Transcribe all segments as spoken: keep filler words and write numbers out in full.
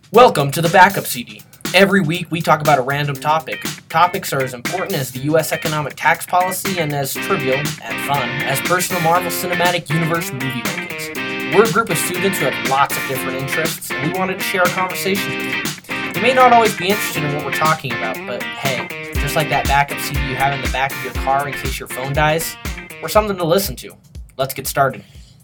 Welcome to the Backup C D. Every week we talk about a random topic. Topics are as important as the U S economic tax policy and as trivial and fun as personal Marvel Cinematic Universe movie rankings. We're a group of students who have lots of different interests, and we wanted to share our conversations with you. You may not always be interested in what we're talking about, but hey, just like that backup C D you have in the back of your car in case your phone dies, we're something to listen to. Let's get started.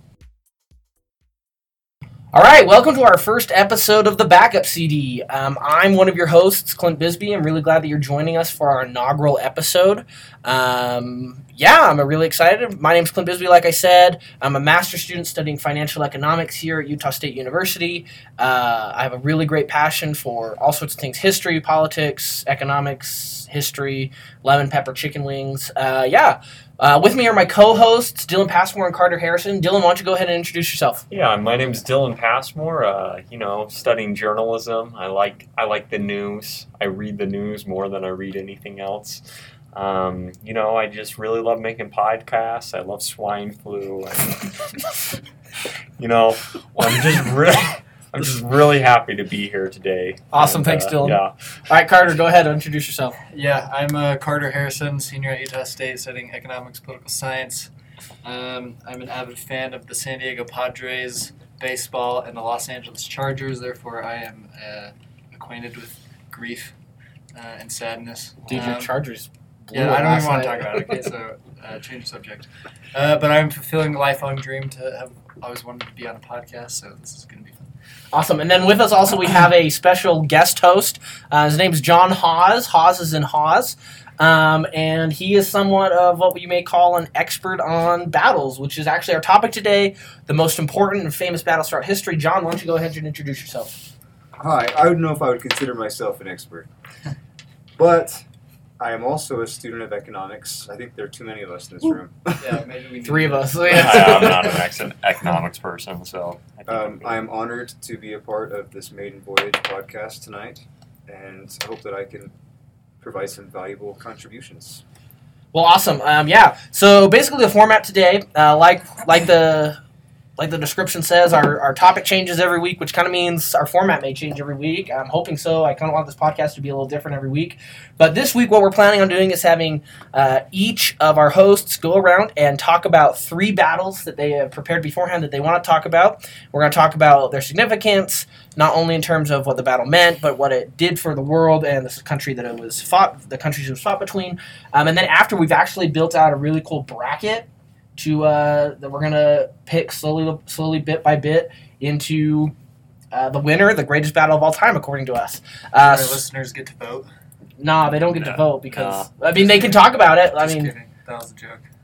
All right, welcome to our first episode of the Backup C D. Um, I'm one of your hosts, Clint Bisbee. I'm really glad that you're joining us for our inaugural episode. Um, yeah, I'm really excited. My name's Clint Bisbee, like I said. I'm a master's student studying financial economics here at Utah State University. Uh, I have a really great passion for all sorts of things: history, politics, economics, history, lemon pepper chicken wings. Uh, yeah. Uh, with me are my co-hosts, Dylan Passmore and Carter Harrison. Dylan, why don't you go ahead and introduce yourself? Yeah, my name is Dylan Passmore. Uh, you know, studying journalism. I like I like the news. I read the news more than I read anything else. Um, you know, I just really love making podcasts. I love swine flu. And, you know, I'm just really, I'm just really happy to be here today. Awesome, and, thanks, uh, Dylan. Yeah. All right, Carter, go ahead and introduce yourself. Yeah, I'm uh, Carter Harrison, senior at Utah State, studying economics, political science. Um, I'm an avid fan of the San Diego Padres, baseball, and the Los Angeles Chargers. Therefore, I am uh, acquainted with grief uh, and sadness. Dude, your Um, Chargers blew Yeah, it I don't last even want to night. talk about it. Okay, so uh, change the subject. Uh, but I'm fulfilling the lifelong dream to have always wanted to be on a podcast, so this is going to be fun. Awesome. And then with us also we have a special guest host. Uh, his name is John Hawes. Hawes is in Hawes. Um, and he is somewhat of what you may call an expert on battles, which is actually our topic today, the most important and famous battles throughout history. John, why don't you go ahead and introduce yourself? Hi, I don't know if I would consider myself an expert, but I am also a student of economics. I think there are too many of us in this room. Yeah, maybe we need Three of us. I, I'm not an ex- economics person, so I think I'm Um, good. I am honored to be a part of this Maiden Voyage podcast tonight, and I hope that I can provide some valuable contributions. Well, awesome. Um, yeah. So basically, the format today, uh, like like the like the description says, our, our topic changes every week, which kind of means our format may change every week. I'm hoping so. I kind of want this podcast to be a little different every week. But this week, what we're planning on doing is having uh, each of our hosts go around and talk about three battles that they have prepared beforehand that they want to talk about. We're going to talk about their significance, not only in terms of what the battle meant, but what it did for the world and the country that it was fought, the countries it was fought between. Um, and then after, we've actually built out a really cool bracket to uh, that we're gonna pick slowly, slowly, bit by bit into uh, the winner, the greatest battle of all time, according to us. Uh, Our s- listeners get to vote. nah, they don't get to No. vote because I mean they can talk about it. I Just mean, kidding. That was a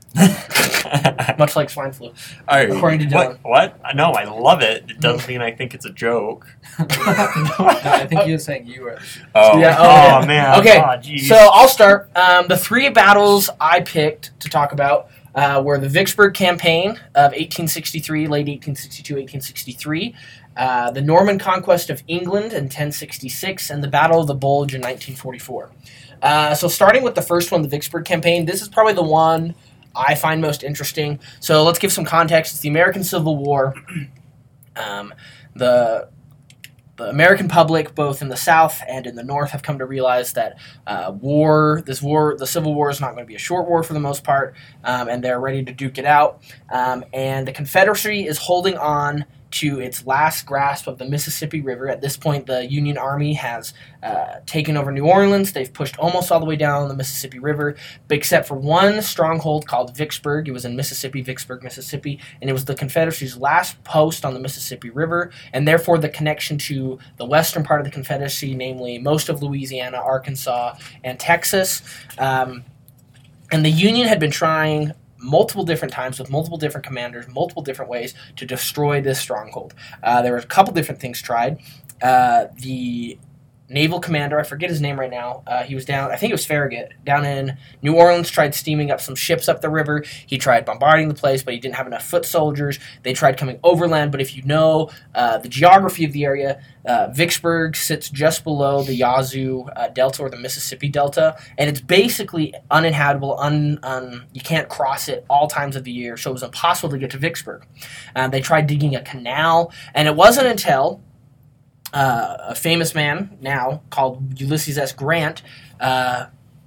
joke. much like swine flu. All right. according to Dylan. What? What? No, I love it. It doesn't mean I think it's a joke. No, I think he was saying you were. Oh, Yeah, oh, okay. man. Okay, Oh, geez. So I'll start. Um, the three battles I picked to talk about uh, were the Vicksburg Campaign of eighteen sixty-three, late eighteen sixty-two, eighteen sixty-three, uh, the Norman Conquest of England in ten sixty-six, and the Battle of the Bulge in nineteen forty-four. Uh, so starting with the first one, the Vicksburg Campaign, this is probably the one I find most interesting. So let's give some context. It's the American Civil War. Um, the The American public, both in the South and in the North, have come to realize that uh, war, this war, the Civil War is not going to be a short war for the most part, um, and they're ready to duke it out. Um, and the Confederacy is holding on to its last grasp of the Mississippi River. At this point, the Union Army has uh, taken over New Orleans. They've pushed almost all the way down the Mississippi River, but except for one stronghold called Vicksburg. It was in Mississippi, Vicksburg, Mississippi, and it was the Confederacy's last post on the Mississippi River, and therefore the connection to the western part of the Confederacy, namely most of Louisiana, Arkansas, and Texas. Um, and the Union had been trying multiple different times with multiple different commanders, multiple different ways to destroy this stronghold. Uh, there were a couple different things tried. Uh, the naval commander, I forget his name right now, uh, he was down, I think it was Farragut, down in New Orleans, tried steaming up some ships up the river. He tried bombarding the place, but he didn't have enough foot soldiers. They tried coming overland, but if you know uh, the geography of the area, uh, Vicksburg sits just below the Yazoo uh, Delta or the Mississippi Delta, and it's basically uninhabitable. Un, un, you can't cross it all times of the year, so it was impossible to get to Vicksburg. Um, they tried digging a canal, and it wasn't until uh, a famous man now called Ulysses S. Grant, uh,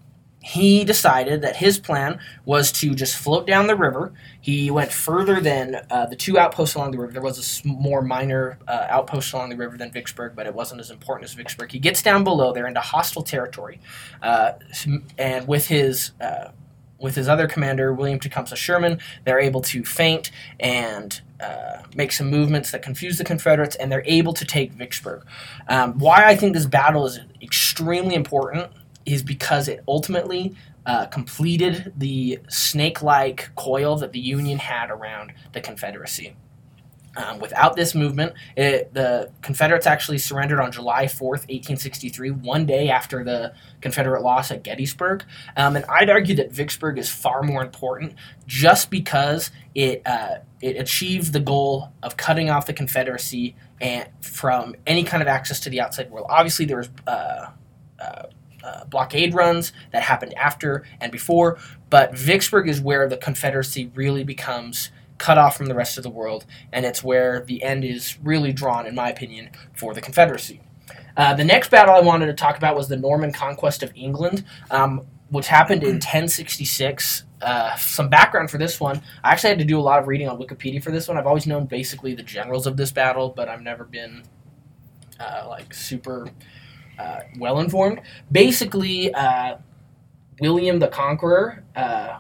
he decided that his plan was to just float down the river. He went further than uh, the two outposts along the river. There was a sm- more minor uh, outpost along the river than Vicksburg, but it wasn't as important as Vicksburg. He gets down below there into hostile territory, uh, and with his uh, with his other commander, William Tecumseh Sherman, they're able to feint and uh, make some movements that confuse the Confederates, and they're able to take Vicksburg. Um, why I think this battle is extremely important is because it ultimately uh, completed the snake-like coil that the Union had around the Confederacy. Um, without this movement, it, the Confederates actually surrendered on July fourth, eighteen sixty-three, one day after the Confederate loss at Gettysburg. Um, and I'd argue that Vicksburg is far more important just because it uh, it achieved the goal of cutting off the Confederacy and from any kind of access to the outside world. Obviously, there was uh, uh, Uh, blockade runs that happened after and before, but Vicksburg is where the Confederacy really becomes cut off from the rest of the world, and it's where the end is really drawn, in my opinion, for the Confederacy. Uh, the next battle I wanted to talk about was the Norman conquest of England, um, which happened in ten sixty-six. Uh, some background for this one. I actually had to do a lot of reading on Wikipedia for this one. I've always known basically the generals of this battle, but I've never been uh, like super... Uh, well informed. Basically, uh, William the Conqueror uh,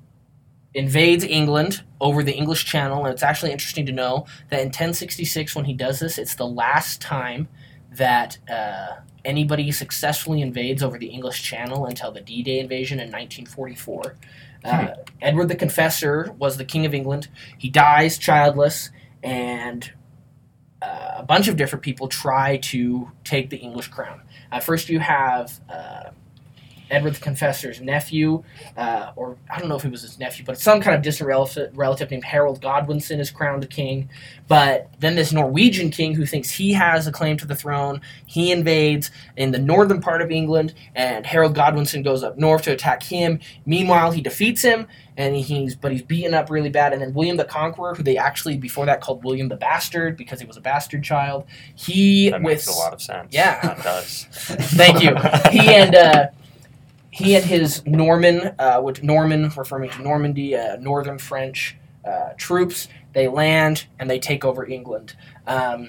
invades England over the English Channel, and it's actually interesting to know that in ten sixty-six, when he does this, it's the last time that uh, anybody successfully invades over the English Channel until the D-Day invasion in nineteen forty-four. Uh, Edward the Confessor was the King of England. He dies childless, and Uh, a bunch of different people try to take the English crown. Uh, first you have uh, Edward the Confessor's nephew, uh, or I don't know if it was his nephew, but some kind of distant relative, relative named Harold Godwinson is crowned king. But then this Norwegian king who thinks he has a claim to the throne, he invades in the northern part of England, and Harold Godwinson goes up north to attack him. Meanwhile, he defeats him, and he's but he's beaten up really bad. And then William the Conqueror, who they actually before that called William the Bastard because he was a bastard child, he That with makes a lot of sense. Yeah. That does. Thank you. He and uh, he and his Norman, uh, which Norman referring to Normandy, uh, northern French uh, troops, they land and they take over England. Um,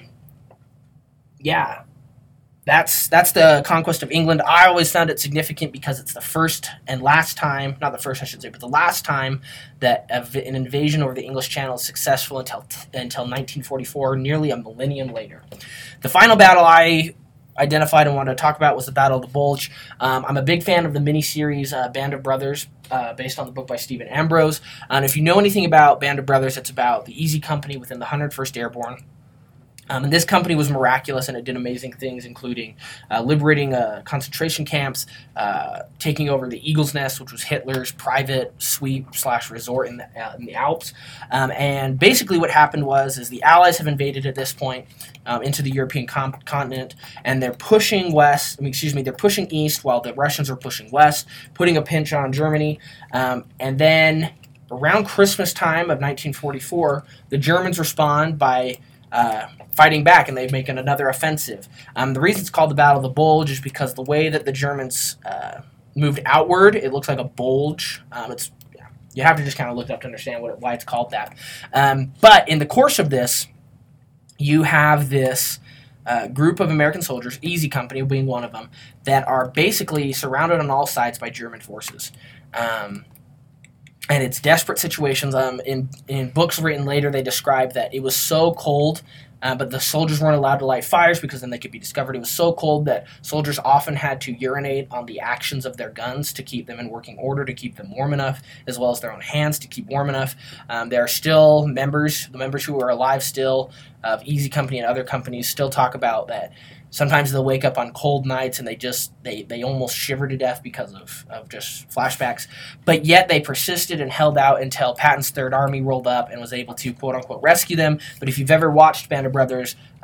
yeah, that's that's the conquest of England. I always found it significant because it's the first and last time, not the first I should say, but the last time that a, an invasion over the English Channel is successful until until nineteen forty-four, nearly a millennium later. The final battle I identified and wanted to talk about was the Battle of the Bulge. Um, I'm a big fan of the miniseries uh, Band of Brothers, uh, based on the book by Stephen Ambrose. And if you know anything about Band of Brothers, it's about the Easy Company within the one hundred first Airborne. Um, and this company was miraculous, and it did amazing things, including uh, liberating uh, concentration camps, uh, taking over the Eagle's Nest, which was Hitler's private sweep slash resort in the, uh, in the Alps. Um, and basically what happened was is the Allies have invaded at this point um, into the European com- continent, and they're pushing west, I mean, excuse me, they're pushing east while the Russians are pushing west, putting a pinch on Germany. Um, and then around Christmas time of nineteen forty-four, the Germans respond by Uh, fighting back, and they make an, another offensive. Um, the reason it's called the Battle of the Bulge is because the way that the Germans uh, moved outward, it looks like a bulge. Um, it's yeah, you have to just kind of look it up to understand what it, why it's called that. Um, but in the course of this, you have this uh, group of American soldiers, Easy Company being one of them, that are basically surrounded on all sides by German forces. Um, And it's desperate situations. Um, in in books written later, they describe that it was so cold, uh, but the soldiers weren't allowed to light fires because then they could be discovered. It was so cold that soldiers often had to urinate on the actions of their guns to keep them in working order, to keep them warm enough, as well as their own hands to keep warm enough. Um, there are still members, the members who are alive still of Easy Company and other companies still talk about that. Sometimes they'll wake up on cold nights and they just they, they almost shiver to death because of, of just flashbacks. But yet they persisted and held out until Patton's Third Army rolled up and was able to quote unquote rescue them. But if you've ever watched Band of Brothers,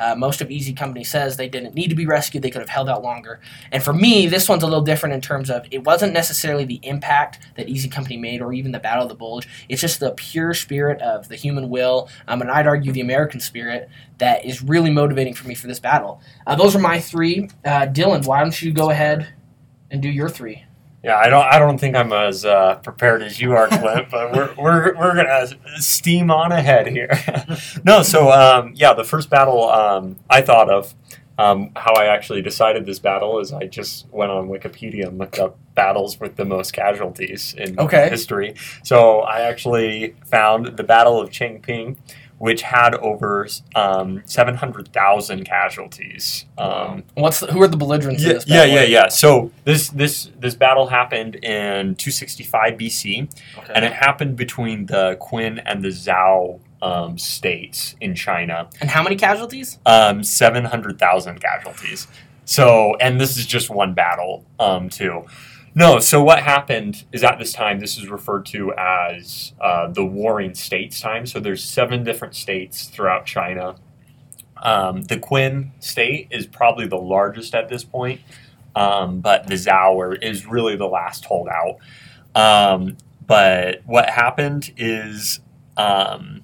Uh, most of Easy Company says they didn't need to be rescued. They could have held out longer. And for me, this one's a little different in terms of it wasn't necessarily the impact that Easy Company made or even the Battle of the Bulge. It's just the pure spirit of the human will, um, and I'd argue the American spirit, that is really motivating for me for this battle. Uh, those are my three. Uh, Dylan, why don't you go ahead and do your three? Yeah, I don't. I don't think I'm as uh, prepared as you are, Clint. But we're we're we're gonna steam on ahead here. No, so um, yeah, the first battle um, I thought of. Um, how I actually decided this battle is I just went on Wikipedia and looked up battles with the most casualties in Okay. history. So I actually found the Battle of Chengping, which had over um, seven hundred thousand casualties. Um, What's the, who are the belligerents in yeah, this yeah, battle? yeah, yeah. So this this this battle happened in two sixty-five B C, Okay. and it happened between the Qin and the Zhao um, states in China. And how many casualties? Um, seven hundred thousand casualties. So, and this is just one battle, um, too. No, so what happened is at this time, this is referred to as uh, the Warring States time. So there's seven different states throughout China. Um, the Qin state is probably the largest at this point, um, but the Zhao are, is really the last holdout. Um, but what happened is um,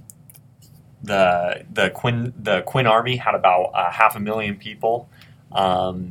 the the Qin the Qin army had about uh, half a million people, um,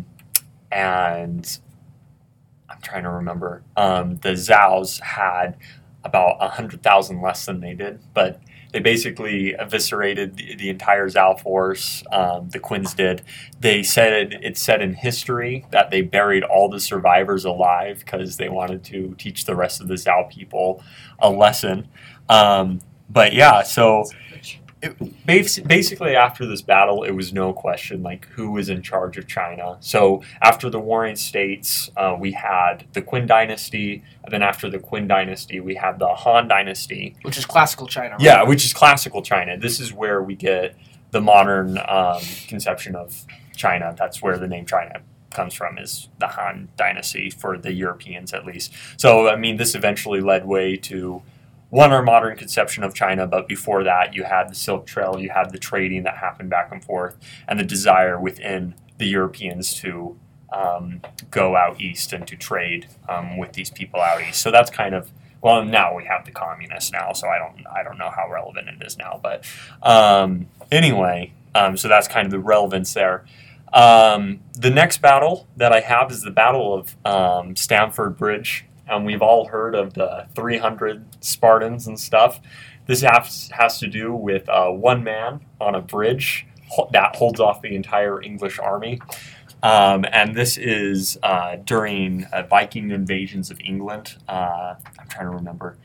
and I'm trying to remember. Um, the Zhaos had about one hundred thousand less than they did, but they basically eviscerated the, the entire Zhao force. Um, the Qins did. They said it, it said in history that they buried all the survivors alive because they wanted to teach the rest of the Zhao people a lesson. Um, but yeah, so it, basically after this battle, it was no question like who was in charge of China. So after the Warring States, uh, we had the Qin dynasty, and then after the Qin dynasty, we had the Han dynasty. Which is classical China, right? Yeah, which is classical China. This is where we get the modern um, conception of China. That's where the name China comes from, is the Han dynasty for the Europeans at least. So, I mean, this eventually led way to one, our modern conception of China, but before that, you had the Silk Trail, you had the trading that happened back and forth, and the desire within the Europeans to um, go out east and to trade um, with these people out east. So that's kind of, well, now we have the communists now, so I don't I don't know how relevant it is now, but um, anyway, um, so that's kind of the relevance there. Um, the next battle that I have is the Battle of um, Stamford Bridge. And we've all heard of the three hundred Spartans and stuff. This has, has to do with uh, one man on a bridge that holds off the entire English army. Um, and this is uh, during uh, Viking invasions of England. Uh, I'm trying to remember.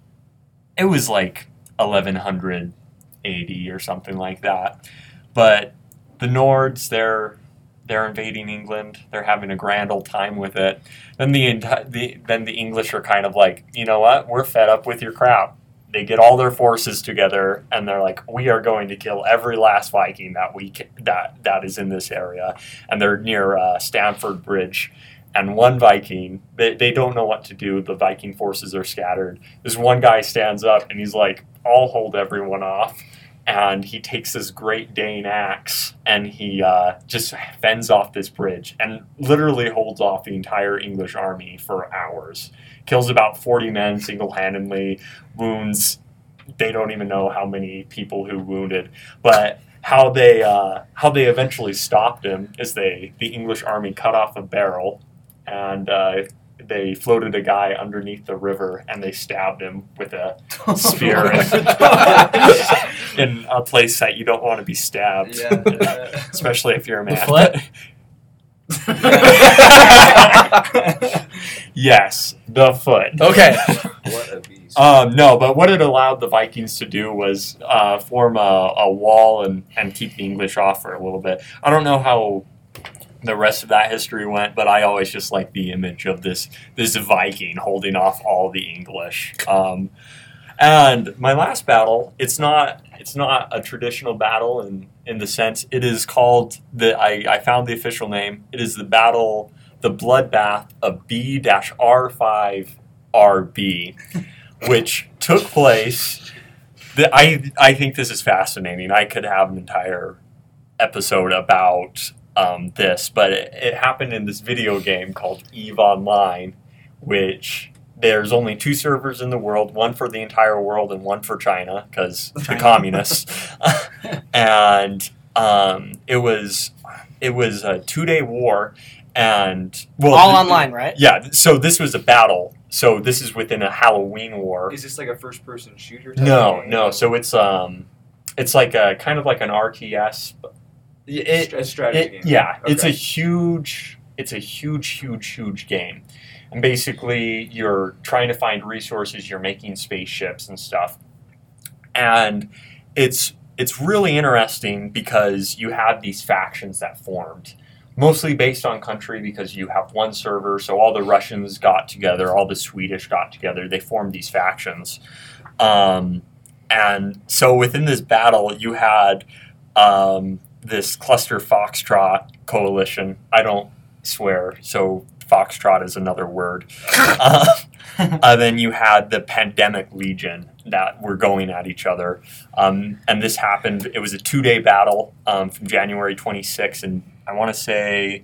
It was like eleven eighty or something like that. But the Nords, they're They're invading England. They're having a grand old time with it. Then the, enti- the then the English are kind of like, you know what? We're fed up with your crap. They get all their forces together, and they're like, we are going to kill every last Viking that we ca- that that is in this area. And they're near uh, Stamford Bridge. And one Viking, they, they don't know what to do. The Viking forces are scattered. This one guy stands up, and he's like, I'll hold everyone off. And he takes this Great Dane axe and he uh, just fends off this bridge and literally holds off the entire English army for hours. Kills about forty men single-handedly, wounds, they don't even know how many people who wounded. But how they uh, how they eventually stopped him is they the English army cut off a barrel and uh, they floated a guy underneath the river and they stabbed him with a spear in a place that you don't want to be stabbed, Yeah, yeah. especially if you're a man. foot? Yes, the foot. Okay. What a beast. Um, no, but what it allowed the Vikings to do was uh, form a, a wall and, and keep the English off for a little bit. I don't know how the rest of that history went, but I always just like the image of this this Viking holding off all the English. Um, and my last battle, it's not it's not a traditional battle in, in the sense it is called the I, I found the official name. It is the battle, the bloodbath of B R five R B, which took place. The, I I think this is fascinating. I could have an entire episode about um, this, but it, it happened in this video game called EVE Online, which there's only two servers in the world, one for the entire world and one for China, because the communists. and um, it was it was a two-day war, and well, All th- online, right? Yeah, so this was a battle. So this is within a Halloween war. Is this like a first-person shooter? Type No, game? no. So it's um, it's like a kind of like an R T S. But it, a strategy it- game. yeah, it's a Okay. huge, it's a huge, huge, huge game, and basically you're trying to find resources. You're making spaceships and stuff, and it's it's really interesting because you have these factions that formed. Mostly based on country because you have one server, so all the Russians got together, all the Swedish got together, they formed these factions. Um, and so within this battle, you had um, this Cluster Foxtrot coalition. I don't swear, so Foxtrot is another word. uh, uh, then you had the Pandemic Legion that were going at each other. Um, and this happened, it was a two-day battle um, from January twenty-sixth and I want to say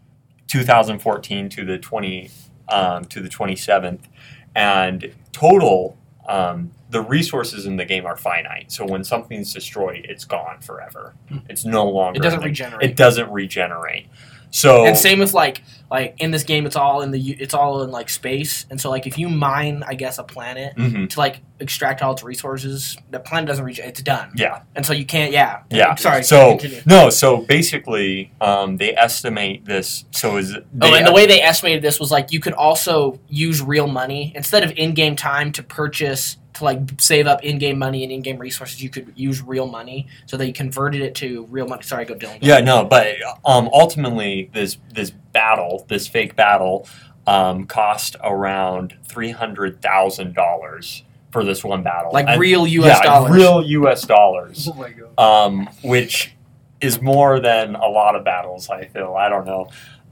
two thousand fourteen to the twenty um, to the twenty-seventh, and total um, the resources in the game are finite. So when something's destroyed, it's gone forever. It's no longer. It doesn't in the- regenerate. It doesn't regenerate. So And same with like like in this game, it's all in the it's all in like space, and so like if you mine, I guess, a planet Mhm. to like extract all its resources, the planet doesn't reach it's done. Yeah. And so you can't. Yeah. Yeah. Sorry. So continue. no. So basically, um, they estimate this. So is Oh, they, and the way they estimated this was like you could also use real money instead of in-game time to purchase to like save up in-game money and in-game resources. You could use real money, so they converted it to real money. Sorry, go Dylan. Yeah, no, but um, ultimately, this this battle, this fake battle, um, cost around three hundred thousand dollars for this one battle, Like And- real U S yeah, dollars. real U S dollars, Oh my god. um, which is more than a lot of battles. I feel I don't know,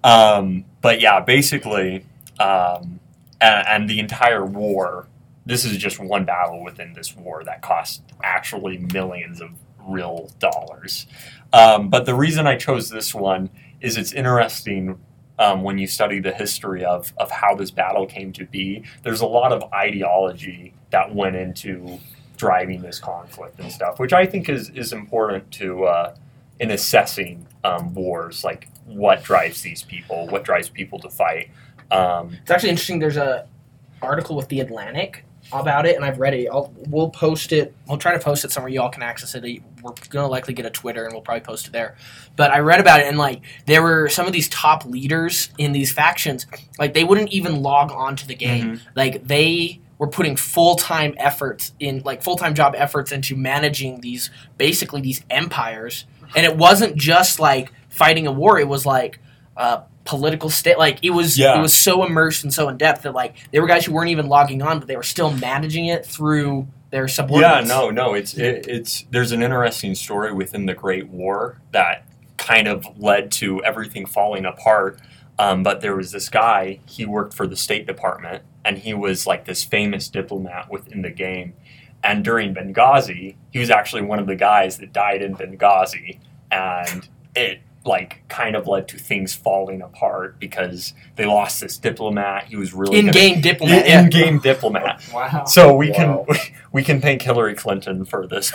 um, but yeah, basically, um, and, and the entire war. This is just one battle within this war that cost actually millions of real dollars. Um, but the reason I chose this one is it's interesting um, when you study the history of, of how this battle came to be. There's a lot of ideology that went into driving this conflict and stuff, which I think is, is important to uh, in assessing um, wars, like what drives these people, what drives people to fight. Um, It's actually interesting. There's a article with the Atlantic about it, and I've read it. I'll, we'll post it. We'll try to post it somewhere you all can access it. We're gonna likely get a Twitter, and we'll probably post it there. But I read about it, and like there were some of these top leaders in these factions. Like they wouldn't even log on to the game. Like they were putting full time efforts in, like full time job efforts into managing these basically these empires. And it wasn't just like fighting a war. It was like uh, political state. Like it was, Yeah. it was so immersed and so in depth that like there were guys who weren't even logging on, but they were still managing it through their Yeah, subordinates. no, no. It's it, it's there's an interesting story within the Great War that kind of led to everything falling apart. Um, but there was this guy. He worked for the State Department, and he was like this famous diplomat within the game. And during Benghazi, he was actually one of the guys that died in Benghazi, and it like kind of led to things falling apart because they lost this diplomat. He was really In gonna- game diplomat. yeah. in-game diplomat. Wow. So we Wow. can we can thank Hillary Clinton for this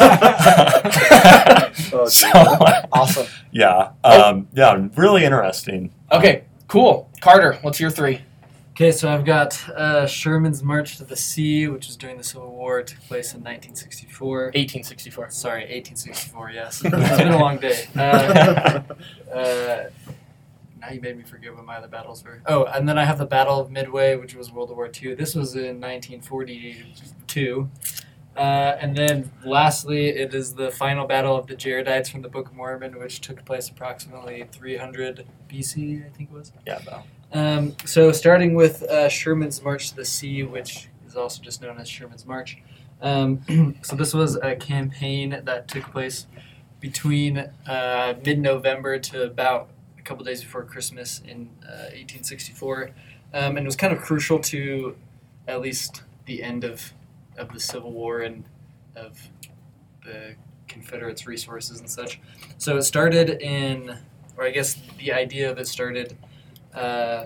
battle. Oh, so Awesome. yeah, um, yeah, really interesting. Okay, cool. Carter, what's your three? Okay, so I've got uh, Sherman's March to the Sea, which was during the Civil War. It took place in nineteen sixty-four. eighteen sixty-four. Sorry, eighteen sixty-four, yes. It's been a long day. Uh, uh, now you made me forget what my other battles were. Oh, and then I have the Battle of Midway, which was World War Two. This was in nineteen forty-two. Uh, and then lastly, it is the final battle of the Jaredites from the Book of Mormon, which took place approximately three hundred B C, I think it was. Yeah, though. Um, so starting with uh, Sherman's March to the Sea, which is also just known as Sherman's March. Um, so this was a campaign that took place between uh, mid-November to about a couple days before Christmas in uh, eighteen sixty-four, um, and it was kind of crucial to at least the end of, of the Civil War and of the Confederates' resources and such. So it started in, or I guess the idea of it started uh,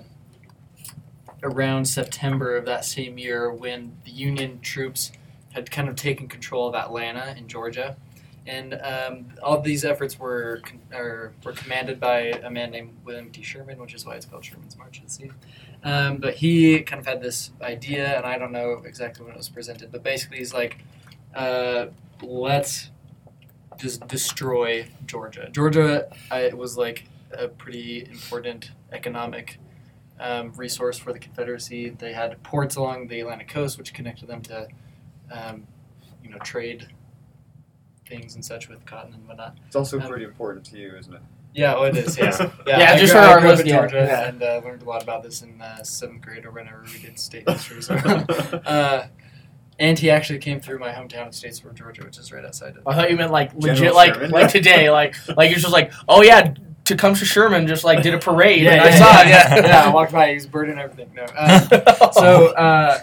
around September of that same year when the Union troops had kind of taken control of Atlanta in Georgia. And um, all of these efforts were con- or, were commanded by a man named William T. Sherman, which is why it's called Sherman's March of the Sea. Um, but he kind of had this idea, and I don't know exactly when it was presented, but basically he's like, uh, let's just destroy Georgia. Georgia I, was like a pretty important economic um, resource for the Confederacy. They had ports along the Atlantic coast, which connected them to, um, you know, trade things and such with cotton and whatnot. It's also Um, pretty important to you, isn't it? Yeah, oh, it is. Yeah, yeah. Yeah, I just grew, for I our grew up in list, yeah, Georgia yeah. and uh, learned a lot about this in uh, seventh grade or whenever we did state history. So, uh, and he actually came through my hometown of Statesboro, Georgia, which is right outside of. I thought you meant like legit, General like Sherman? like today, like like it's just like, oh yeah, Tecumseh Sherman just like did a parade, Yeah, and yeah, I saw yeah, it. yeah, yeah. I walked by. He was burning everything. No. Um, so uh,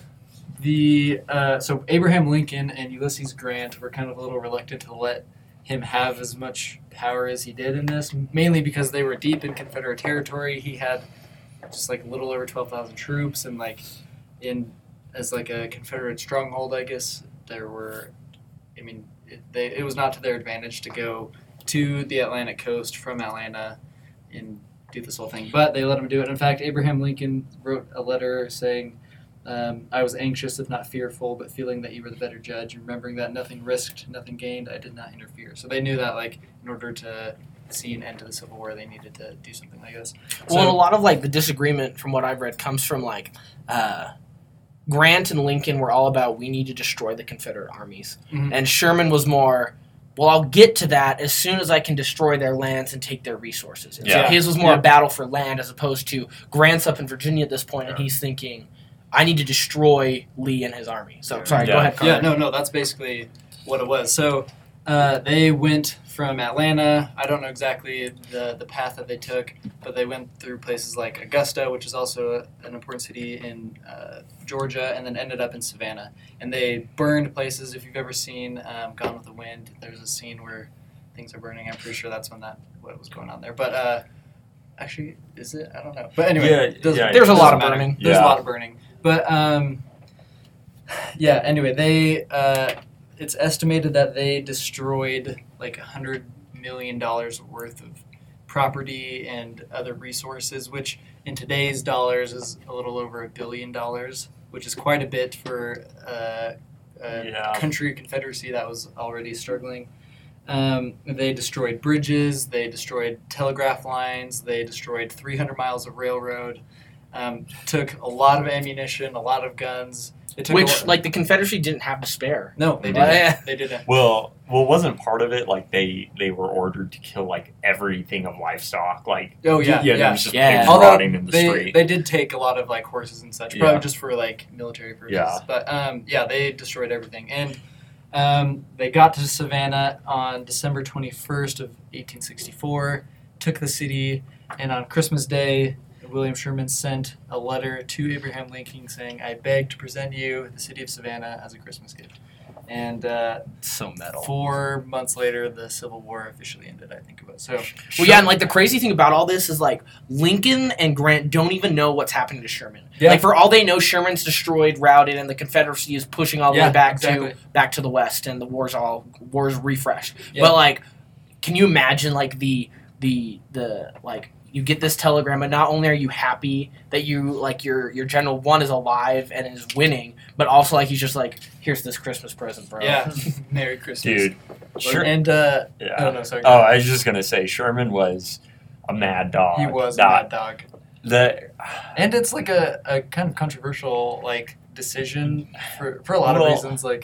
the uh, so Abraham Lincoln and Ulysses Grant were kind of a little reluctant to let him have as much power as he did in this, mainly because they were deep in Confederate territory. He had just like a little over twelve thousand troops, and like in as like a Confederate stronghold, I guess there were. I mean, it, they, it was not to their advantage to go to the Atlantic coast from Atlanta and do this whole thing, but they let him do it. In fact, Abraham Lincoln wrote a letter saying, um, I was anxious, if not fearful, but feeling that you were the better judge, remembering that nothing risked, nothing gained, I did not interfere. So they knew that, like, in order to see an end to the Civil War, they needed to do something like this. Well, and a So, lot of like the disagreement from what I've read comes from like uh, Grant and Lincoln were all about we need to destroy the Confederate armies, Mhm. and Sherman was more, well, I'll get to that as soon as I can destroy their lands and take their resources. And Yeah. So his was more Yeah. a battle for land as opposed to Grant's up in Virginia at this point, and Yeah. he's thinking, I need to destroy Lee and his army. So Yeah. sorry, go Yeah. ahead, Carter. yeah, no, no, that's basically what it was. So uh, they went from Atlanta. I don't know exactly the, the path that they took, but they went through places like Augusta, which is also a, an important city in uh, Georgia, and then ended up in Savannah. And they burned places. If you've ever seen um, Gone with the Wind, there's a scene where things are burning. I'm pretty sure that's when that what was going on there. But uh, actually, is it? I don't know. But anyway, Yeah, it doesn't- yeah, it There's a doesn't lot of matter. burning. There's Yeah. a lot of burning. But um, yeah. Anyway, they uh, it's estimated that they destroyed like a hundred million dollars worth of property and other resources, which in today's dollars is a little over a billion dollars, which is quite a bit for uh, a Yeah. country confederacy that was already struggling. Um, they destroyed bridges, they destroyed telegraph lines, they destroyed three hundred miles of railroad, um, took a lot of ammunition, a lot of guns. They took a Which lot- like the Confederacy didn't have to spare. no, they Well, didn't. yeah. They didn't. Well, well, wasn't part of it like they they were ordered to kill like everything of livestock, like Oh yeah, yeah, yeah. there was just Yeah. pigs Although rotting in the they, street. they did take a lot of like horses and such, probably Yeah. just for like military purposes. Yeah. But um, yeah, they destroyed everything, and um, they got to Savannah on December twenty-first of eighteen sixty-four. Took the city, and on Christmas Day, William Sherman sent a letter to Abraham Lincoln saying, "I beg to present you the city of Savannah as a Christmas gift." And uh, So metal. four months later, the Civil War officially ended. I think it was so. Well, yeah, and like the crazy thing about all this is like Lincoln and Grant don't even know what's happening to Sherman. Yeah. Like for all they know, Sherman's destroyed, routed, and the Confederacy is pushing all the Yeah, way back exactly. to back to the West, and the war's all war's refreshed. Yeah. But like, can you imagine like the the the like you get this telegram, and not only are you happy that you like your your general one is alive and is winning, but also like he's just like, here's this Christmas present, bro. Yeah, Merry Christmas, Dude, sure. And uh, Yeah. I don't know. Sorry. Oh, I was just gonna say Sherman was a mad dog. He was a That- mad dog. The And it's like a, a kind of controversial like decision for, for a lot Well- of reasons. Like,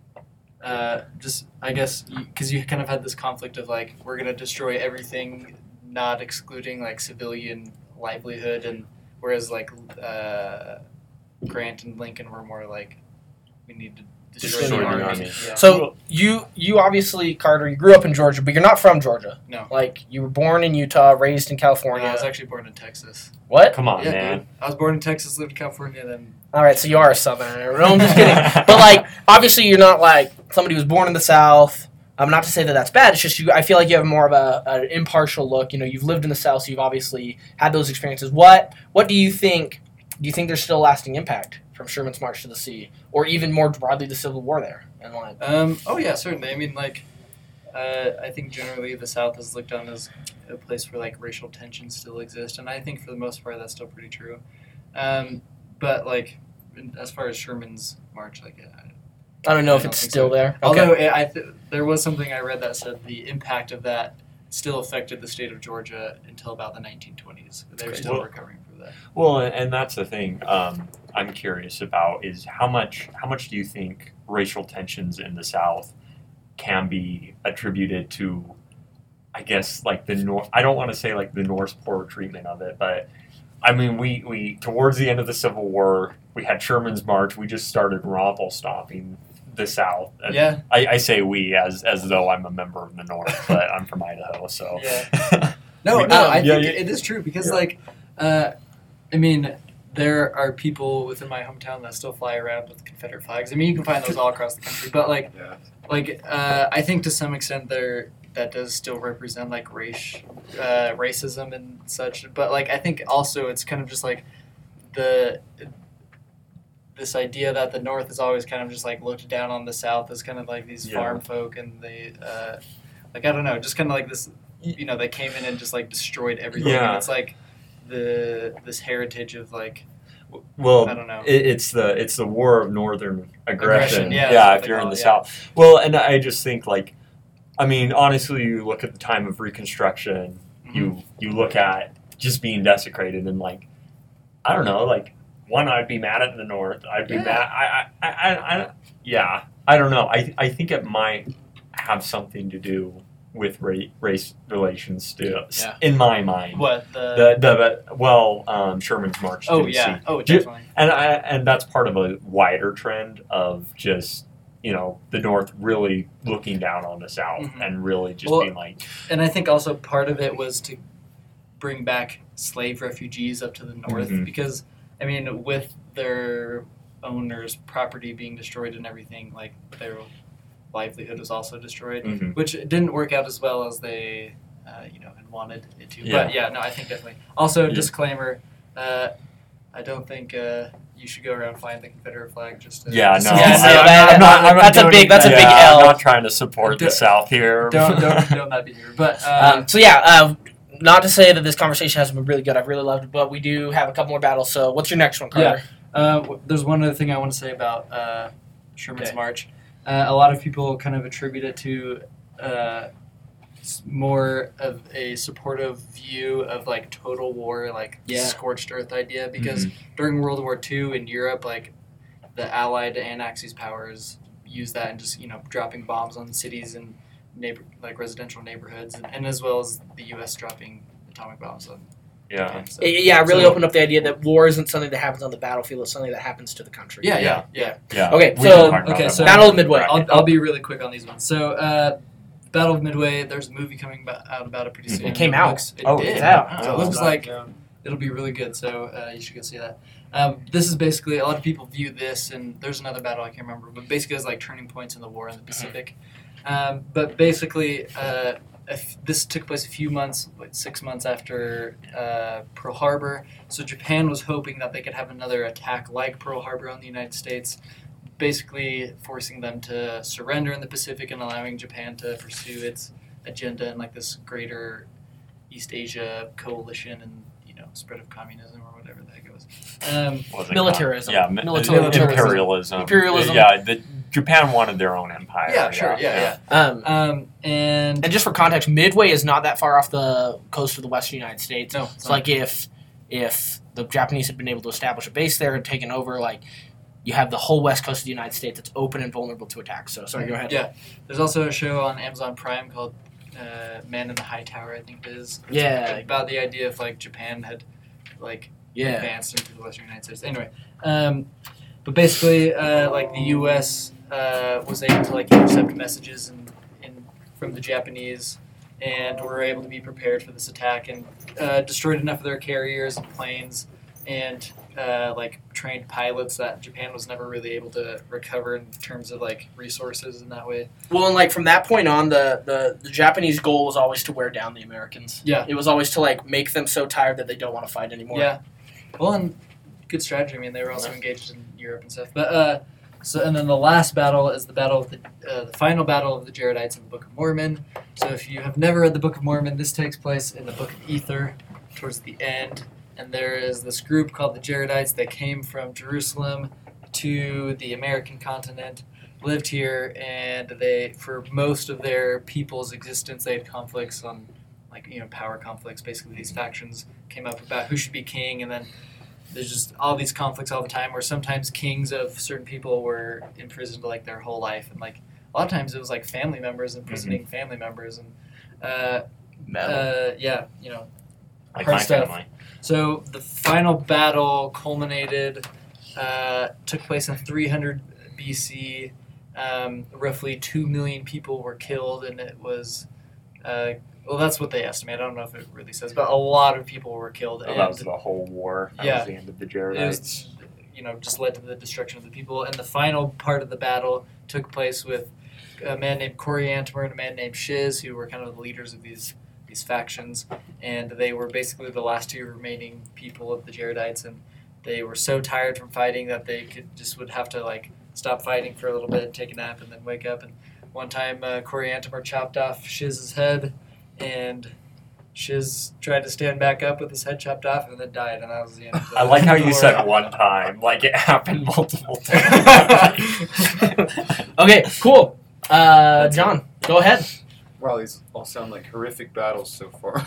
uh, just I guess because you, you kind of had this conflict of like we're gonna destroy everything, not excluding like civilian livelihood, and whereas like uh, Grant and Lincoln were more like we need to destroy, Destroy the the army. army. Yeah. So you you obviously, Carter, you grew up in Georgia, but you're not from Georgia. No. Like you were born in Utah, raised in Well, California. I was actually born in Texas. What? come on, Yeah, man. dude. I was born in Texas, lived in California, then All right, so you are a Southerner. No, I'm just kidding. But like, obviously, you're not like somebody who was born in the South. Um, not to say that that's bad. It's just you. I feel like you have more of a an impartial look. You know, you've lived in the South, so you've obviously had those experiences. What What do you think? Do you think there's still a lasting impact from Sherman's March to the Sea, or even more broadly, the Civil War there? And like, Um, oh yeah, certainly. I mean, like, uh, I think generally the South is looked on as a place where like racial tensions still exist, and I think for the most part that's still pretty true. Um, but like, as far as Sherman's March, like, I, I don't know I if don't it's think still so. there. although it, I th- there was something I read that said the impact of that still affected the state of Georgia until about the nineteen twenties. They were Crazy. still Well- recovering from that. Well, and and that's the thing um, I'm curious about is how much how much do you think racial tensions in the South can be attributed to, I guess, like the North. I don't want to say like the North's poor treatment of it, but I mean, we, we towards the end of the Civil War, we had Sherman's March. We just started raffle stomping the South. And Yeah. I, I say we as as though I'm a member of the North, but I'm from Idaho, so. Yeah. No, We- no, I yeah, think yeah. it is true because, Yeah. like, uh, I mean, there are people within my hometown that still fly around with Confederate flags. I mean, you can find those all across the country, but like, Yeah. like uh, I think to some extent there that does still represent like race, uh, racism and such. But like, I think also it's kind of just like the this idea that the North is always kind of just like looked down on the South as kind of like these Yeah. farm folk, and they uh, like I don't know, just kind of like this. You know, they came in and just like destroyed everything. Yeah. And it's like the this heritage of like Well, I don't know. It, it's the it's the war of northern aggression. Aggression, yeah, that's yeah what if they you're in call the it, yeah. South. Well, and I just think like, I mean, honestly, you look at the time of Reconstruction. Mhm. You you look at just being desecrated and like, I don't know, like one, I'd be mad at the North. I'd be Yeah. mad. I I, I I I yeah. I don't know. I I think it might have something to do with ra- race relations still, Yeah. in my mind. What the, The the well, um, Sherman's March. to oh the yeah sea. oh Ju- definitely And I, and that's part of a wider trend of just, you know, the North really looking down on the South Mhm. and really just Well, being like, and I think also part of it was to bring back slave refugees up to the north Mhm. because I mean with their owners' property being destroyed and everything, like their livelihood was also destroyed, mhm. which didn't work out as well as they uh, you know had wanted it to. Yeah. But yeah, no, I think definitely. Also, Yeah. disclaimer. Uh, I don't think uh, you should go around flying the Confederate flag just to yeah, no, just- Yeah, I, no, I'm that- not, I'm not, I'm not that's a doing big- that's a that. big Yeah, L. I'm not trying to support the Don't- South here. don't don't don't not be here. But uh, Um, so yeah, uh, not to say that this conversation hasn't been really good. I've really loved it, but we do have a couple more battles. So what's your next one, Carter? Uh, w- there's one other thing I want to say about uh, Sherman's Okay. March. Uh, a lot of people kind of attribute it to uh, s- more of a supportive view of like total war, like Yeah. scorched earth idea. Because during World War Two in Europe, like the Allied and Axis powers used that and just you know dropping bombs on cities and neighbor like residential neighborhoods, and, and as well as the U S dropping atomic bombs on. Yeah. Japan, so- Y- Yeah, it really So- opened up the idea that war isn't something that happens on the battlefield; it's something that happens to the country. Yeah, yeah, yeah. Yeah. Okay, We so- can talk about okay, that so- more. Battle of Midway. I'll, I'll be really quick on these ones. So, uh, Battle of Midway, there's a movie coming ba- out about it pretty soon. It came out. Looks, it Oh, did. it's out. So it Oh, looks nice. like it'll be really good. So uh, you should go see that. Um, this is basically, a lot of people view this, and there's another battle I can't remember, but basically it's like turning points in the war in the Pacific. Um, but basically, uh, if this took place a few months, like six months after uh, Pearl Harbor. So Japan was hoping that they could have another attack like Pearl Harbor on the United States, basically forcing them to surrender in the Pacific and allowing Japan to pursue its agenda in like this greater East Asia coalition and you know spread of communism or whatever the heck it was. Um, Wasn't Militarism. Yeah, mi- Militarism. imperialism. Imperialism. Yeah, the, Japan wanted their own empire. yeah, sure, yeah, yeah. Um, Um, and and just for context, Midway is not that far off the coast of the western United States. no, It's like if if the Japanese had been able to establish a base there and taken over, like you have the whole west coast of the United States that's open and vulnerable to attack. So sorry, go ahead. Yeah, there's also a show on Amazon Prime called uh, Man in the High Tower, I think it is. It's Yeah. about the idea of like Japan had like Yeah. advanced into the Western United States. Anyway, um, but basically, uh, like the U S uh, was able to like intercept messages in, in, from the Japanese, and were able to be prepared for this attack and uh, destroyed enough of their carriers and planes, and uh, like trained pilots that Japan was never really able to recover in terms of like resources in that way. Well, and like from that point on, the, the, the Japanese goal was always to wear down the Americans. Yeah. It was always to like make them so tired that they don't want to fight anymore. Yeah. Well, and good strategy. I mean, they were also engaged in Europe and stuff. But uh, so, and then the last battle is the battle of the uh, the final battle of the Jaredites in the Book of Mormon. So, if you have never read the Book of Mormon, this takes place in the Book of Ether, towards the end. And there is this group called the Jaredites that came from Jerusalem to the American continent, lived here, and they, for most of their people's existence, they had conflicts on, like, you know, power conflicts. Basically, these factions came up about who should be king, and then there's just all these conflicts all the time where sometimes kings of certain people were imprisoned like their whole life, and like a lot of times it was like family members imprisoning mm-hmm. family members, and uh, uh, yeah, you know, like hard my stuff. family. So the final battle culminated, uh, took place in three hundred B C. Um, roughly two million people were killed, and it was, uh, well, that's what they estimate. I don't know if it really says, but a lot of people were killed. Oh, and that was the whole war. That yeah, was the end of the it Jaredites. was, you know, just led to the destruction of the people. And the final part of the battle took place with a man named Coriantumr and a man named Shiz, who were kind of the leaders of these these factions, and they were basically the last two remaining people of the Jaredites, and they were so tired from fighting that they could just would have to like stop fighting for a little bit, take a nap, and then wake up. And one time, uh, Coriantumr chopped off Shiz's head, and Shiz tried to stand back up with his head chopped off, and then died. And that was the end. Of the I like how you war. said one time, like it happened multiple times. Okay, cool. Uh, John, go ahead. Wow, these all sound like horrific battles so far.